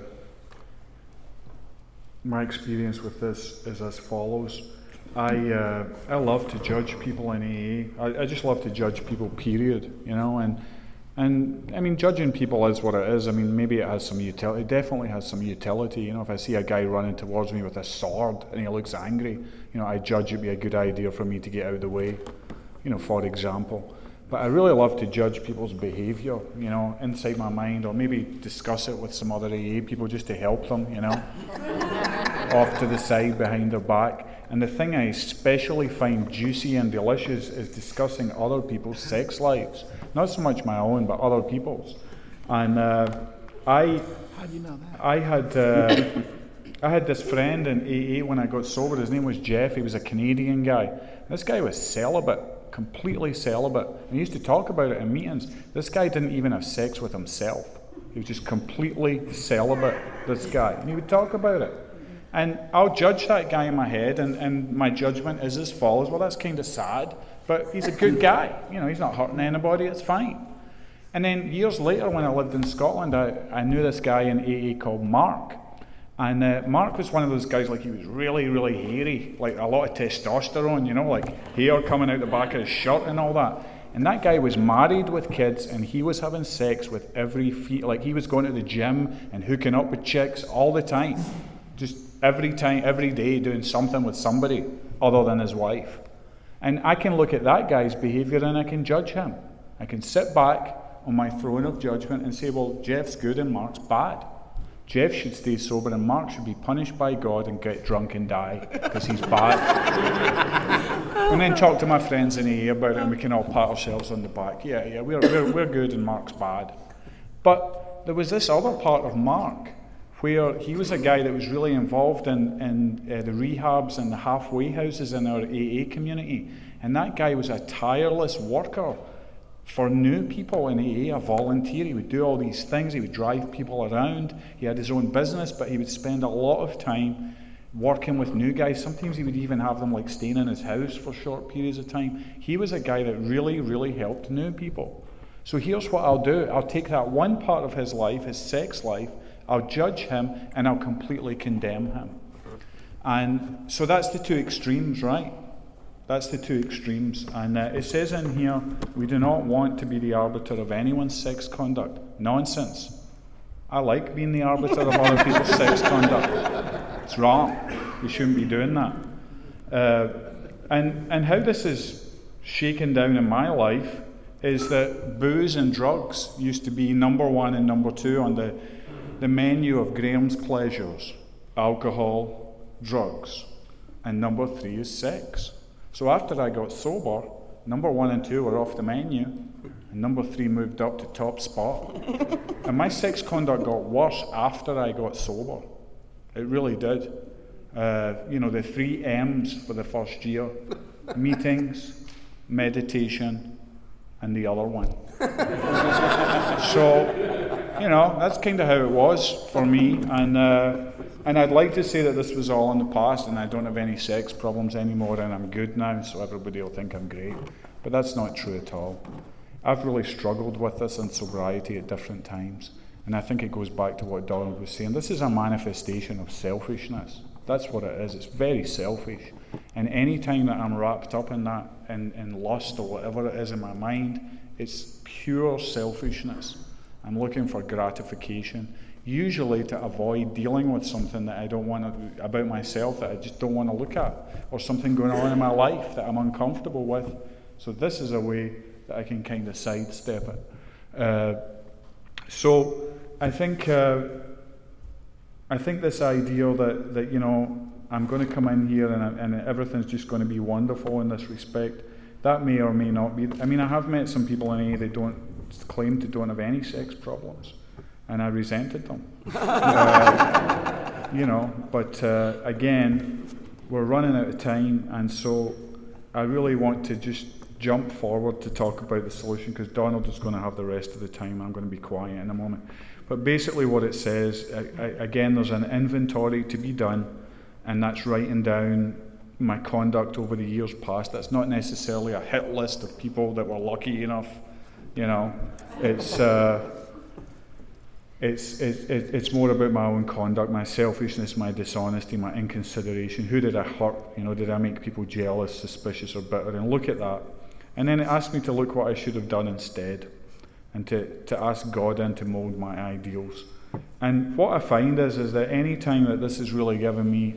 my experience with this is as follows. I love to judge people in AA. I just love to judge people, period. You know, and I mean, judging people is what it is. I mean, maybe it has some utility. It definitely has some utility. You know, if I see a guy running towards me with a sword and he looks angry, you know, I judge it'd be a good idea for me to get out of the way. You know, for example. But I really love to judge people's behaviour, you know, inside my mind, or maybe discuss it with some other AA people just to help them, you know, off to the side behind their back. And the thing I especially find juicy and delicious is discussing other people's sex lives. Not so much my own, but other people's. And How do you know that? I had this friend in AA when I got sober. His name was Jeff. He was a Canadian guy. This guy was celibate. Completely celibate. And he used to talk about it in meetings. This guy didn't even have sex with himself. He was just completely celibate, this guy. And he would talk about it. And I'll judge that guy in my head, and my judgment is as follows. Well, that's kind of sad, but he's a good guy. You know, he's not hurting anybody, it's fine. And then years later, when I lived in Scotland, I knew this guy in AA called Mark. And Mark was one of those guys, like, he was really, really hairy, like a lot of testosterone, you know, like hair coming out the back of his shirt and all that. And that guy was married with kids, and he was having sex with like he was going to the gym and hooking up with chicks all the time. Just every day doing something with somebody other than his wife. And I can look at that guy's behaviour and I can judge him. I can sit back on my throne of judgment and say, well, Jeff's good and Mark's bad. Jeff should stay sober and Mark should be punished by God and get drunk and die because he's bad. And then talk to my friends in AA about it and we can all pat ourselves on the back. Yeah, we're good and Mark's bad. But there was this other part of Mark where he was a guy that was really involved in the rehabs and the halfway houses in our AA community. And that guy was a tireless worker for new people in AA, a volunteer. He would do all these things. He would drive people around. He had his own business, but he would spend a lot of time working with new guys. Sometimes he would even have them like staying in his house for short periods of time. He was a guy that really, really helped new people. So here's what I'll do. I'll take that one part of his life, his sex life, I'll judge him, and I'll completely condemn him. And so that's the two extremes, right? That's the two extremes. And it says in here, we do not want to be the arbiter of anyone's sex conduct. Nonsense. I like being the arbiter of other people's sex conduct. It's wrong. We shouldn't be doing that. And how this is shaken down in my life is that booze and drugs used to be number one and number two on the menu of Graham's pleasures. Alcohol, drugs. And number three is sex. So after I got sober, number one and two were off the menu, and number three moved up to top spot. And my sex conduct got worse after I got sober. It really did. The 3 M's for the first year: meetings, meditation, and the other one. So, that's kind of how it was for me. And I'd like to say that this was all in the past and I don't have any sex problems anymore and I'm good now, so everybody will think I'm great. But that's not true at all. I've really struggled with this in sobriety at different times. And I think it goes back to what Donald was saying. This is a manifestation of selfishness. That's what it is. It's very selfish. And any time that I'm wrapped up in that, in lust or whatever it is in my mind, It's pure selfishness. I'm looking for gratification, usually to avoid dealing with something that I don't want to, about myself, that I just don't want to look at, or something going on in my life that I'm uncomfortable with. So this is a way that I can kind of sidestep it. So I think this idea that you know, I'm going to come in here and everything's just going to be wonderful in this respect, that may or may not be. I mean, I have met some people in AA that don't claim to don't have any sex problems, and I resented them. You know, but again, we're running out of time, and so I really want to just jump forward to talk about the solution, because Donald is going to have the rest of the time. I'm going to be quiet in a moment. But basically what it says, again, there's an inventory to be done, and that's writing down my conduct over the years past. That's not necessarily a hit list of people that were lucky enough, you know. It's more about my own conduct, my selfishness, my dishonesty, my inconsideration. Who did I hurt? You know, did I make people jealous, suspicious, or bitter? And look at that. And then it asked me to look what I should have done instead, and to ask God in to mold my ideals. And what I find is that any time that this has really given me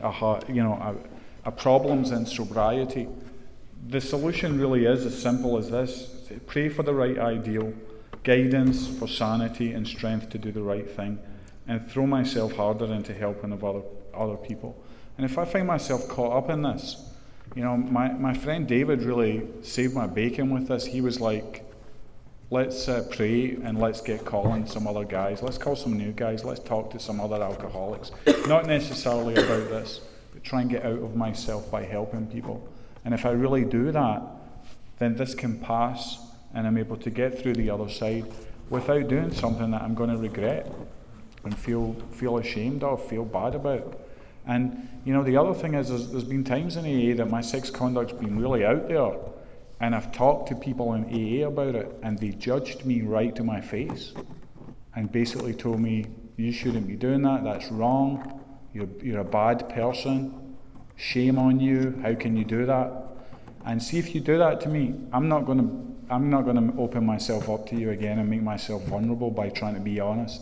a problems in sobriety, the solution really is as simple as this: pray for the right ideal, guidance for sanity and strength to do the right thing, and throw myself harder into helping of other people. And if I find myself caught up in this, you know, my friend David really saved my bacon with this. He was like, let's pray and let's get calling some other guys. Let's call some new guys. Let's talk to some other alcoholics. Not necessarily about this, but try and get out of myself by helping people. And if I really do that, then this can pass, and I'm able to get through the other side without doing something that I'm going to regret and feel ashamed of, feel bad about. And, you know, the other thing is there's been times in AA that my sex conduct's been really out there, and I've talked to people in AA about it, and they judged me right to my face and basically told me, you shouldn't be doing that, that's wrong, you're a bad person, shame on you, how can you do that? And see, if you do that to me, I'm not going to open myself up to you again and make myself vulnerable by trying to be honest.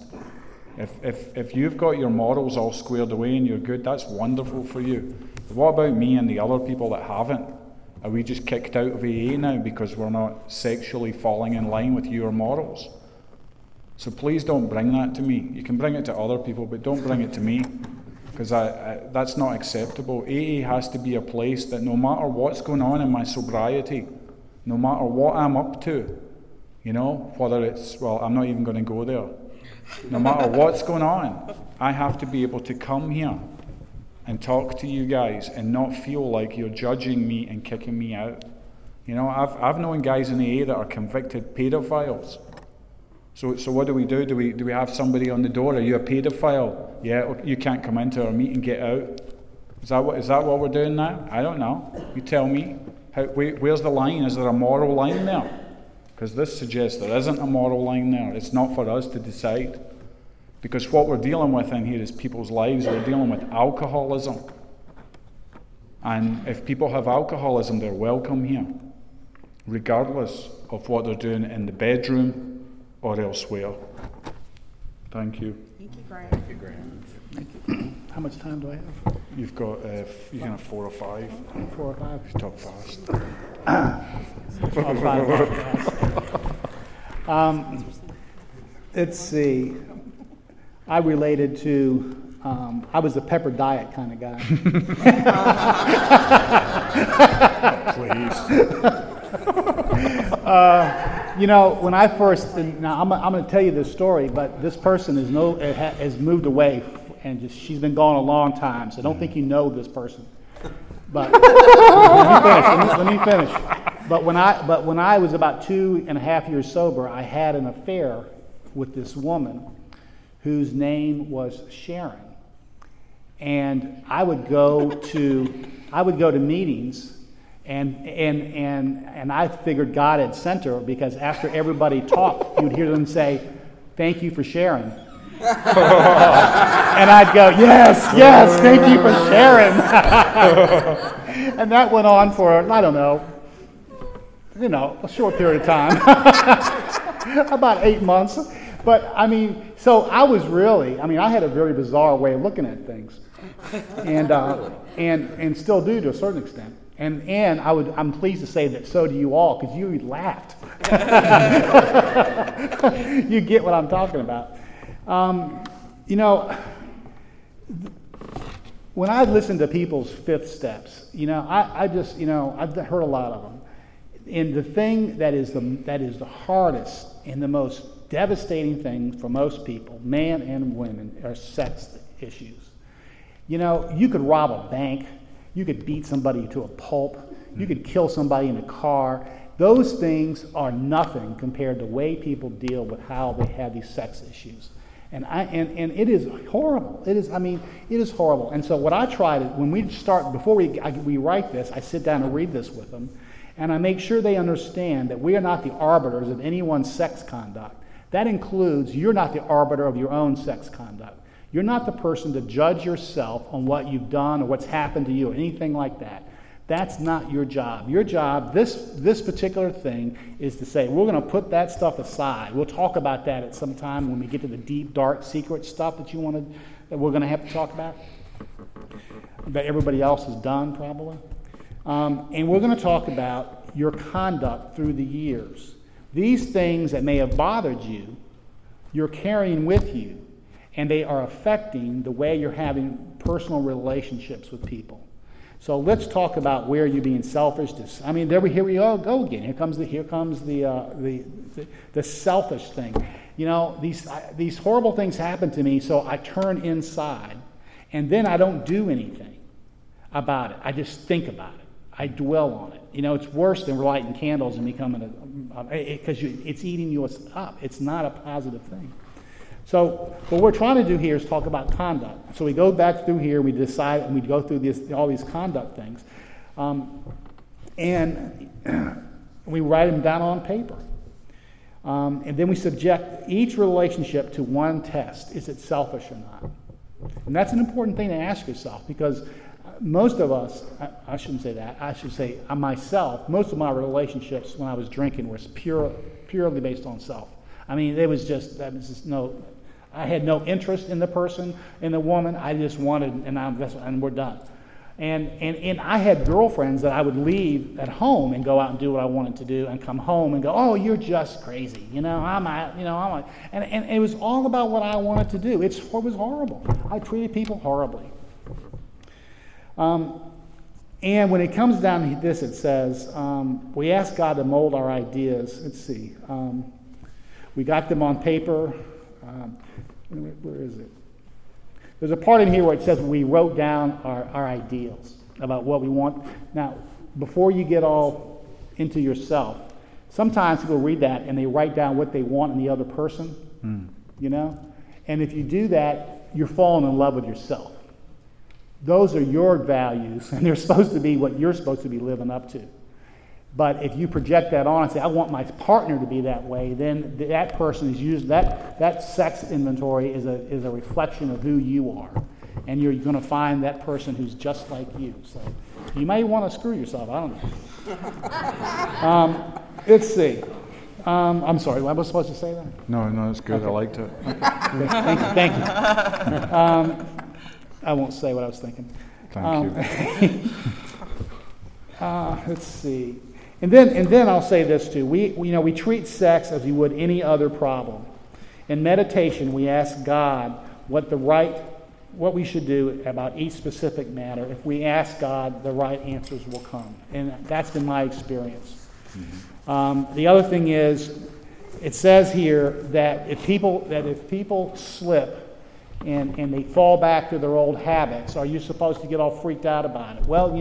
If you've got your morals all squared away and you're good, that's wonderful for you. But what about me and the other people that haven't? Are we just kicked out of AA now because we're not sexually falling in line with your morals? So please don't bring that to me. You can bring it to other people, but don't bring it to me, because that's not acceptable. AA has to be a place that no matter what's going on in my sobriety, no matter what I'm up to, you know, whether it's, well, I'm not even going to go there. No matter what's going on, I have to be able to come here and talk to you guys and not feel like you're judging me and kicking me out. You know, I've known guys in AA that are convicted pedophiles. So what do we do? Do we have somebody on the door? Are you a pedophile? Yeah, you can't come into our meeting, get out. Is that what we're doing now? I don't know. You tell me. Where's the line? Is there a moral line there? Because this suggests there isn't a moral line there. It's not for us to decide. Because what we're dealing with in here is people's lives. We're dealing with alcoholism. And if people have alcoholism, they're welcome here, regardless of what they're doing in the bedroom or elsewhere. Thank you. Thank you, Graham. Thank you, Graham. Thank you. How much time do I have? You've got, you can have 4 or 5. 4 or 5? You talk fast. Let's see. I related to, I was the pepper diet kind of guy. Please. You know, when I first, now I'm going to tell you this story, but this person has moved away, and she's been gone a long time, so I don't think you know this person. But let me finish. But when I was about 2.5 years sober, I had an affair with this woman whose name was Sharon, and I would go to meetings, and I figured God had sent her, because after everybody talked, you'd hear them say, "Thank you for sharing." And I'd go, yes, thank you for sharing. And that went on for, I don't know, a short period of time, about 8 months. But I mean, so I was really, I had a very bizarre way of looking at things, and still do to a certain extent. And I'm pleased to say that so do you all, because you laughed. You get what I'm talking about. When I listen to people's fifth steps, I've heard a lot of them. And the thing that is the hardest and the most devastating thing for most people, men and women, are sex issues. You could rob a bank, you could beat somebody to a pulp, you could kill somebody in a car. Those things are nothing compared to the way people deal with how they have these sex issues. And it is horrible. It is horrible. And so what I try to, when we start, before we write this, I sit down and read this with them, and I make sure they understand that we are not the arbiters of anyone's sex conduct. That includes, you're not the arbiter of your own sex conduct. You're not the person to judge yourself on what you've done or what's happened to you or anything like that. That's not your job. Your job, this particular thing, is to say, we're going to put that stuff aside. We'll talk about that at some time when we get to the deep, dark, secret stuff that we're going to have to talk about, that everybody else has done probably. And we're going to talk about your conduct through the years. These things that may have bothered you, you're carrying with you, and they are affecting the way you're having personal relationships with people. So let's talk about where you're being selfish. Here we all go again. Here comes the selfish thing. These horrible things happen to me, so I turn inside, and then I don't do anything about it. I just think about it. I dwell on it. It's worse than lighting candles and becoming because it's eating you up. It's not a positive thing. So what we're trying to do here is talk about conduct. So we go back through here, we decide, and we go through all these conduct things, and we write them down on paper. And then we subject each relationship to one test. Is it selfish or not? And that's an important thing to ask yourself, because most of us, I shouldn't say that, I should say myself, most of my relationships when I was drinking was purely based on self. I had no interest in the person, in the woman. I just wanted, and we're done. And I had girlfriends that I would leave at home and go out and do what I wanted to do, and come home and go, oh, you're just crazy, and it was all about what I wanted to do. It was horrible. I treated people horribly. And when it comes down to this, it says, we ask God to mold our ideas. Let's see. We got them on paper. Where is it? There's a part in here where it says we wrote down our ideals about what we want. Now, before you get all into yourself, sometimes people read that and they write down what they want in the other person, And if you do that, you're falling in love with yourself. Those are your values, and they're supposed to be what you're supposed to be living up to. But if you project that on and say, I want my partner to be that way, then that person is used, that sex inventory is a reflection of who you are. And you're going to find that person who's just like you. So you may want to screw yourself, I don't know. Let's see. I'm sorry, was I supposed to say that? No, it's good. Okay. I liked it. Okay. Thank you. I won't say what I was thinking. Thank you. Let's see. And then I'll say this too. We treat sex as we would any other problem. In meditation, we ask God what we should do about each specific matter. If we ask God, the right answers will come. And that's been my experience. Mm-hmm. The other thing is, it says here that if people slip and they fall back to their old habits, are you supposed to get all freaked out about it? Well,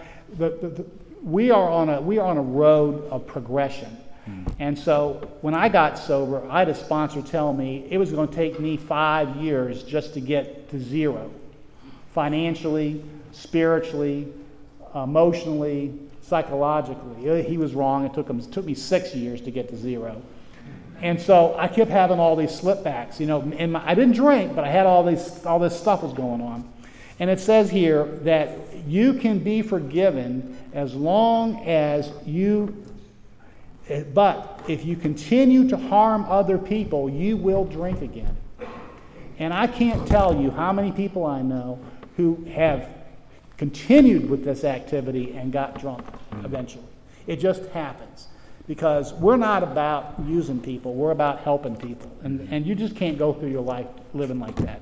we are on a road of progression. And so when I got sober, I had a sponsor tell me it was going to take me 5 years just to get to zero. Financially, spiritually, emotionally, psychologically. He was wrong. It took me 6 years to get to zero. And so I kept having all these slipbacks. I didn't drink, but I had all this stuff was going on. And it says here that you can be forgiven as long as you But if you continue to harm other people, you will drink again. And I can't tell you how many people I know who have continued with this activity and got drunk eventually. It just happens. Because we're not about using people, we're about helping people. And you just can't go through your life living like that.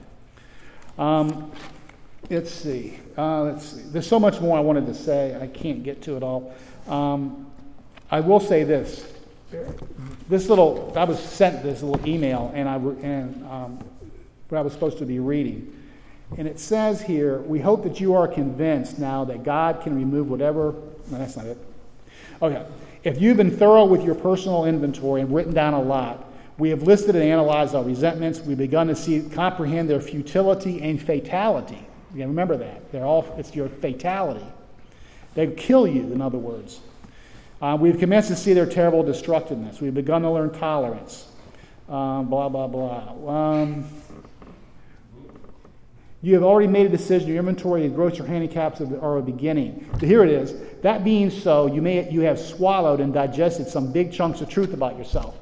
Let's see. There's so much more I wanted to say. I can't get to it all. I will say this. I was sent this little email, what I was supposed to be reading. And it says here, we hope that you are convinced now that God can remove whatever... No, that's not it. Okay. If you've been thorough with your personal inventory and written down a lot, we have listed and analyzed our resentments. We've begun to comprehend their futility and fatality. You gotta remember that. It's your fatality. They kill you, in other words. We've commenced to see their terrible destructiveness. We've begun to learn tolerance. Blah, blah, blah. You have already made a decision. Your inventory and growth, your handicaps are a beginning. So here it is. That being so, you have swallowed and digested some big chunks of truth about yourself.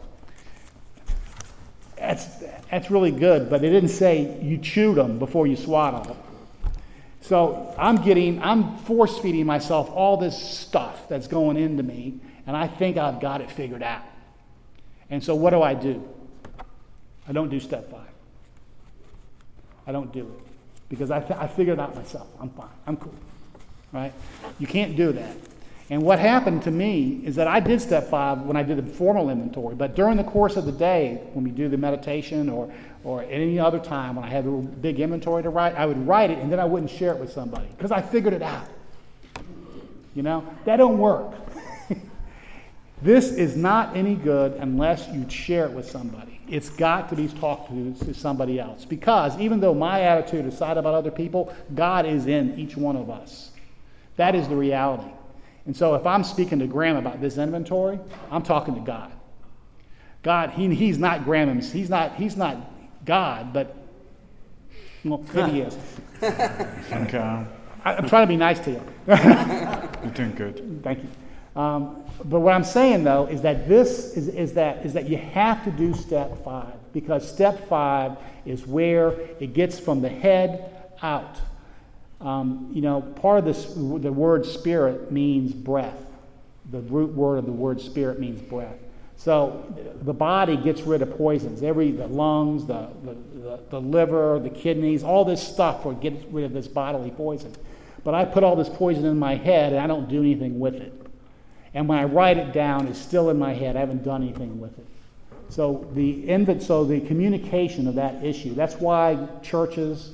That's really good, but it didn't say you chewed them before you swallowed them. So I'm force feeding myself all this stuff that's going into me, and I think I've got it figured out. And so what do? I don't do step 5. I don't do it. Because I figured it out myself. I'm fine. I'm cool. Right? You can't do that. And what happened to me is that I did step 5 when I did the formal inventory. But during the course of the day, when we do the meditation or any other time when I had a big inventory to write, I would write it and then I wouldn't share it with somebody. Because I figured it out. You know? That don't work. This is not any good unless you share it with somebody. It's got to be talked to somebody else. Because even though my attitude is sad about other people, God is in each one of us. That is the reality. And so if I'm speaking to Graham about this inventory, I'm talking to God. God, he's not Graham. He's not God, but well, maybe he is. Okay. I'm trying to be nice to you. You're doing good. Thank you. But what I'm saying though is that that you have to do step 5, because step 5 is where it gets from the head out. Part of this, the word spirit means breath. The root word of the word spirit means breath. So the body gets rid of poisons. The lungs, the liver, the kidneys, all this stuff will get rid of this bodily poison. But I put all this poison in my head and I don't do anything with it. And when I write it down, it's still in my head. I haven't done anything with it. So the communication of that issue. That's why churches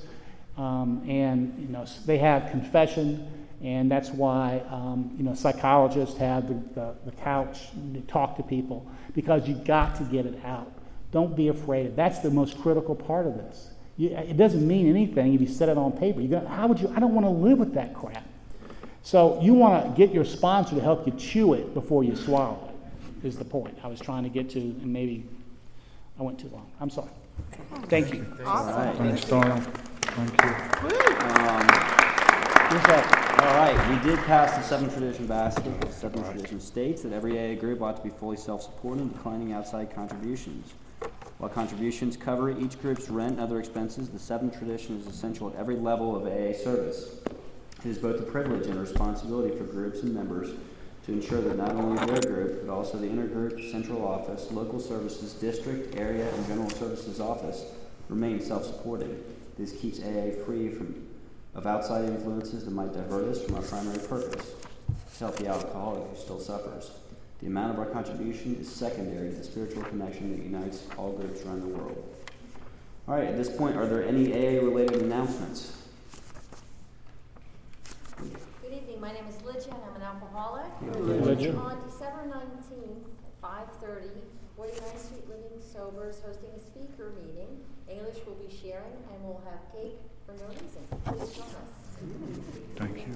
they have confession, and that's why psychologists have the couch to talk to people, because you got to get it out. Don't be afraid. That's the most critical part of this. It doesn't mean anything if you set it on paper. I don't want to live with that crap. So you want to get your sponsor to help you chew it before you swallow it, is the point I was trying to get to, and maybe I went too long. I'm sorry. Thank you. Awesome. All right. Thanks, Donald. Thank you. All right, we did pass the 7th tradition basket. The 7th tradition states that every AA group ought to be fully self-supporting, declining outside contributions. While contributions cover each group's rent and other expenses, the 7th tradition is essential at every level of AA service. It is both a privilege and a responsibility for groups and members to ensure that not only their group, but also the intergroup, central office, local services, district, area, and general services office remain self-supporting. This keeps AA free of outside influences that might divert us from our primary purpose, to help the alcoholic who still suffers. The amount of our contribution is secondary to the spiritual connection that unites all groups around the world. All right, at this point, are there any AA-related announcements? Good evening. My name is Lydia, and I'm an alcoholic. Lydia. On December 19th at 5:30, 49th Street Living Sober is hosting a speaker meeting. English will be sharing, and we'll have cake for no reason. Please join us. Thank you.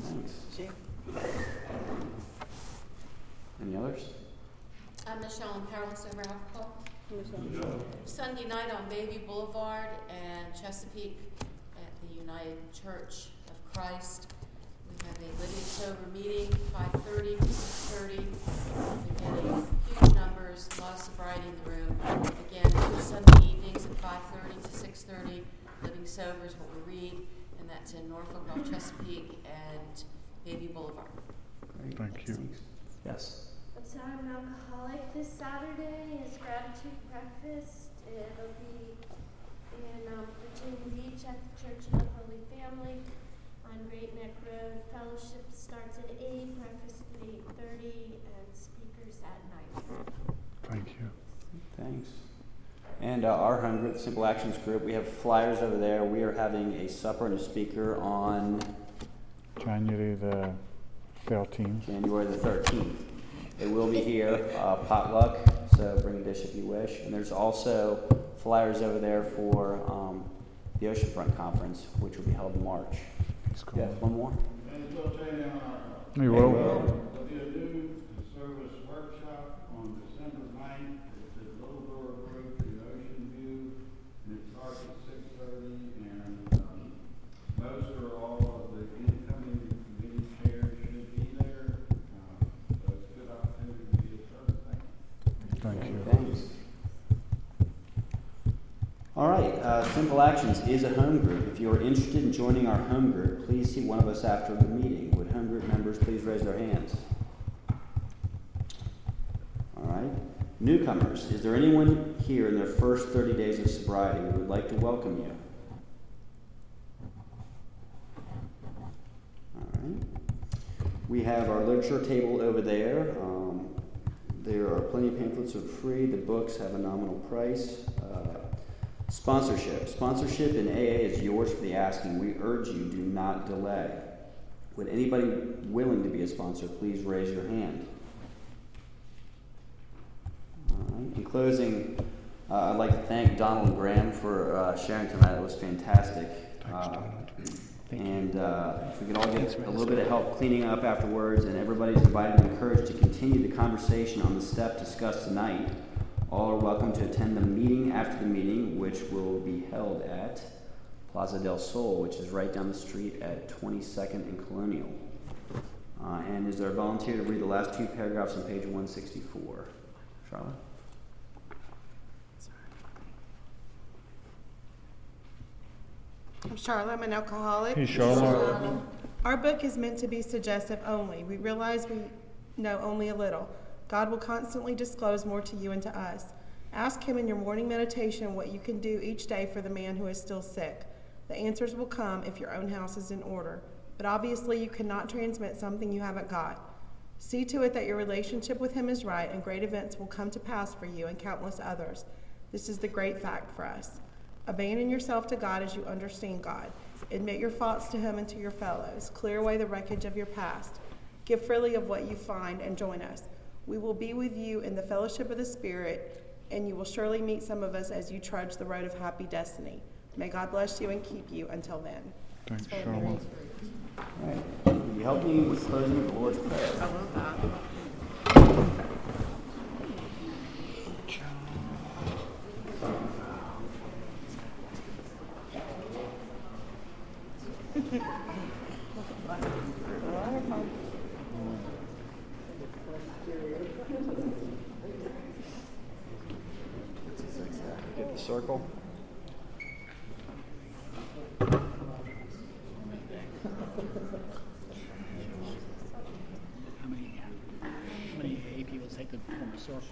Any others? I'm Michelle and Carolyn Sober Alcohol. Sunday night on Bayview Boulevard and Chesapeake at the United Church of Christ. We have a living sober meeting, 5:30 to 6:30. We're getting a huge number Bayview Boulevard. Great. Thank you. Thanks. Yes. So I'm an alcoholic. This Saturday is gratitude breakfast. It'll be in Virginia Beach at the Church of the Holy Family on Great Neck Road. Fellowship starts at 8, breakfast at 8:30, and speakers at 9. Thank you. Thanks. And our home group, the Simple Actions group, we have flyers over there. We are having a supper and a speaker on January the 13th. January the 13th. It will be here, potluck, so bring a dish if you wish. And there's also flyers over there for the Oceanfront Conference, which will be held in March. Cool. Yes, one more? You will. There'll be a new service workshop on December 9th. It's at Little Door Road to Ocean View, and it starts at 6:30. And most or all of the incoming committee chairs should be there. So it's a good opportunity to be a service. Thank you. Thanks. All right, Simple Actions is a home group. If you are interested in joining our home group, please see one of us after the meeting. Would home group members please raise their hands? All right. Newcomers, is there anyone here in their first 30 days of sobriety who would like to welcome you? All right. We have our literature table over there. There are plenty of pamphlets that are free. The books have a nominal price. Sponsorship. Sponsorship in AA is yours for the asking. We urge you, do not delay. Would anybody willing to be a sponsor, please raise your hand. All right. In closing, I'd like to thank Donald and Graham for sharing tonight. It was fantastic. And if we could all get a little bit of help cleaning up afterwards, and everybody's invited and encouraged to continue the conversation on the step discussed tonight. All are welcome to attend the meeting after the meeting, which will be held at Plaza del Sol, which is right down the street at 22nd and Colonial. And is there a volunteer to read the last two paragraphs on page 164? Charlotte? I'm Charlotte. I'm an alcoholic. Hey, Charlotte. Our book is meant to be suggestive only. We realize we know only a little. God will constantly disclose more to you and to us. Ask Him in your morning meditation what you can do each day for the man who is still sick. The answers will come if your own house is in order. But obviously you cannot transmit something you haven't got. See to it that your relationship with Him is right, and great events will come to pass for you and countless others. This is the great fact for us. Abandon yourself to God as you understand God. Admit your faults to Him and to your fellows. Clear away the wreckage of your past. Give freely of what you find and join us. We will be with you in the fellowship of the Spirit, and you will surely meet some of us as you trudge the road of happy destiny. May God bless you and keep you until then. Thanks, Charlotte. All right. Will you help me with closing with the Lord's Prayer? I love that. Get the circle. How many AA people take the form a circle?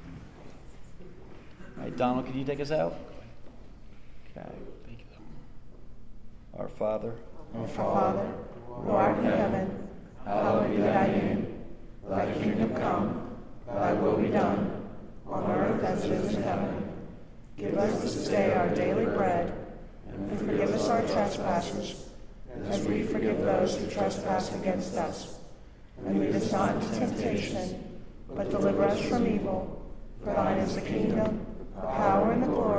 All right, Donald, can you take us out? Okay. Thank you. Our Father, Our Father, who art in heaven, hallowed be thy name. Thy kingdom come, thy will be done, on earth as it is in heaven. Give us this day our daily bread, and forgive us our trespasses, as we forgive those who trespass against us. And lead us not into temptation, but deliver us from evil. For thine is the kingdom, the power, and the glory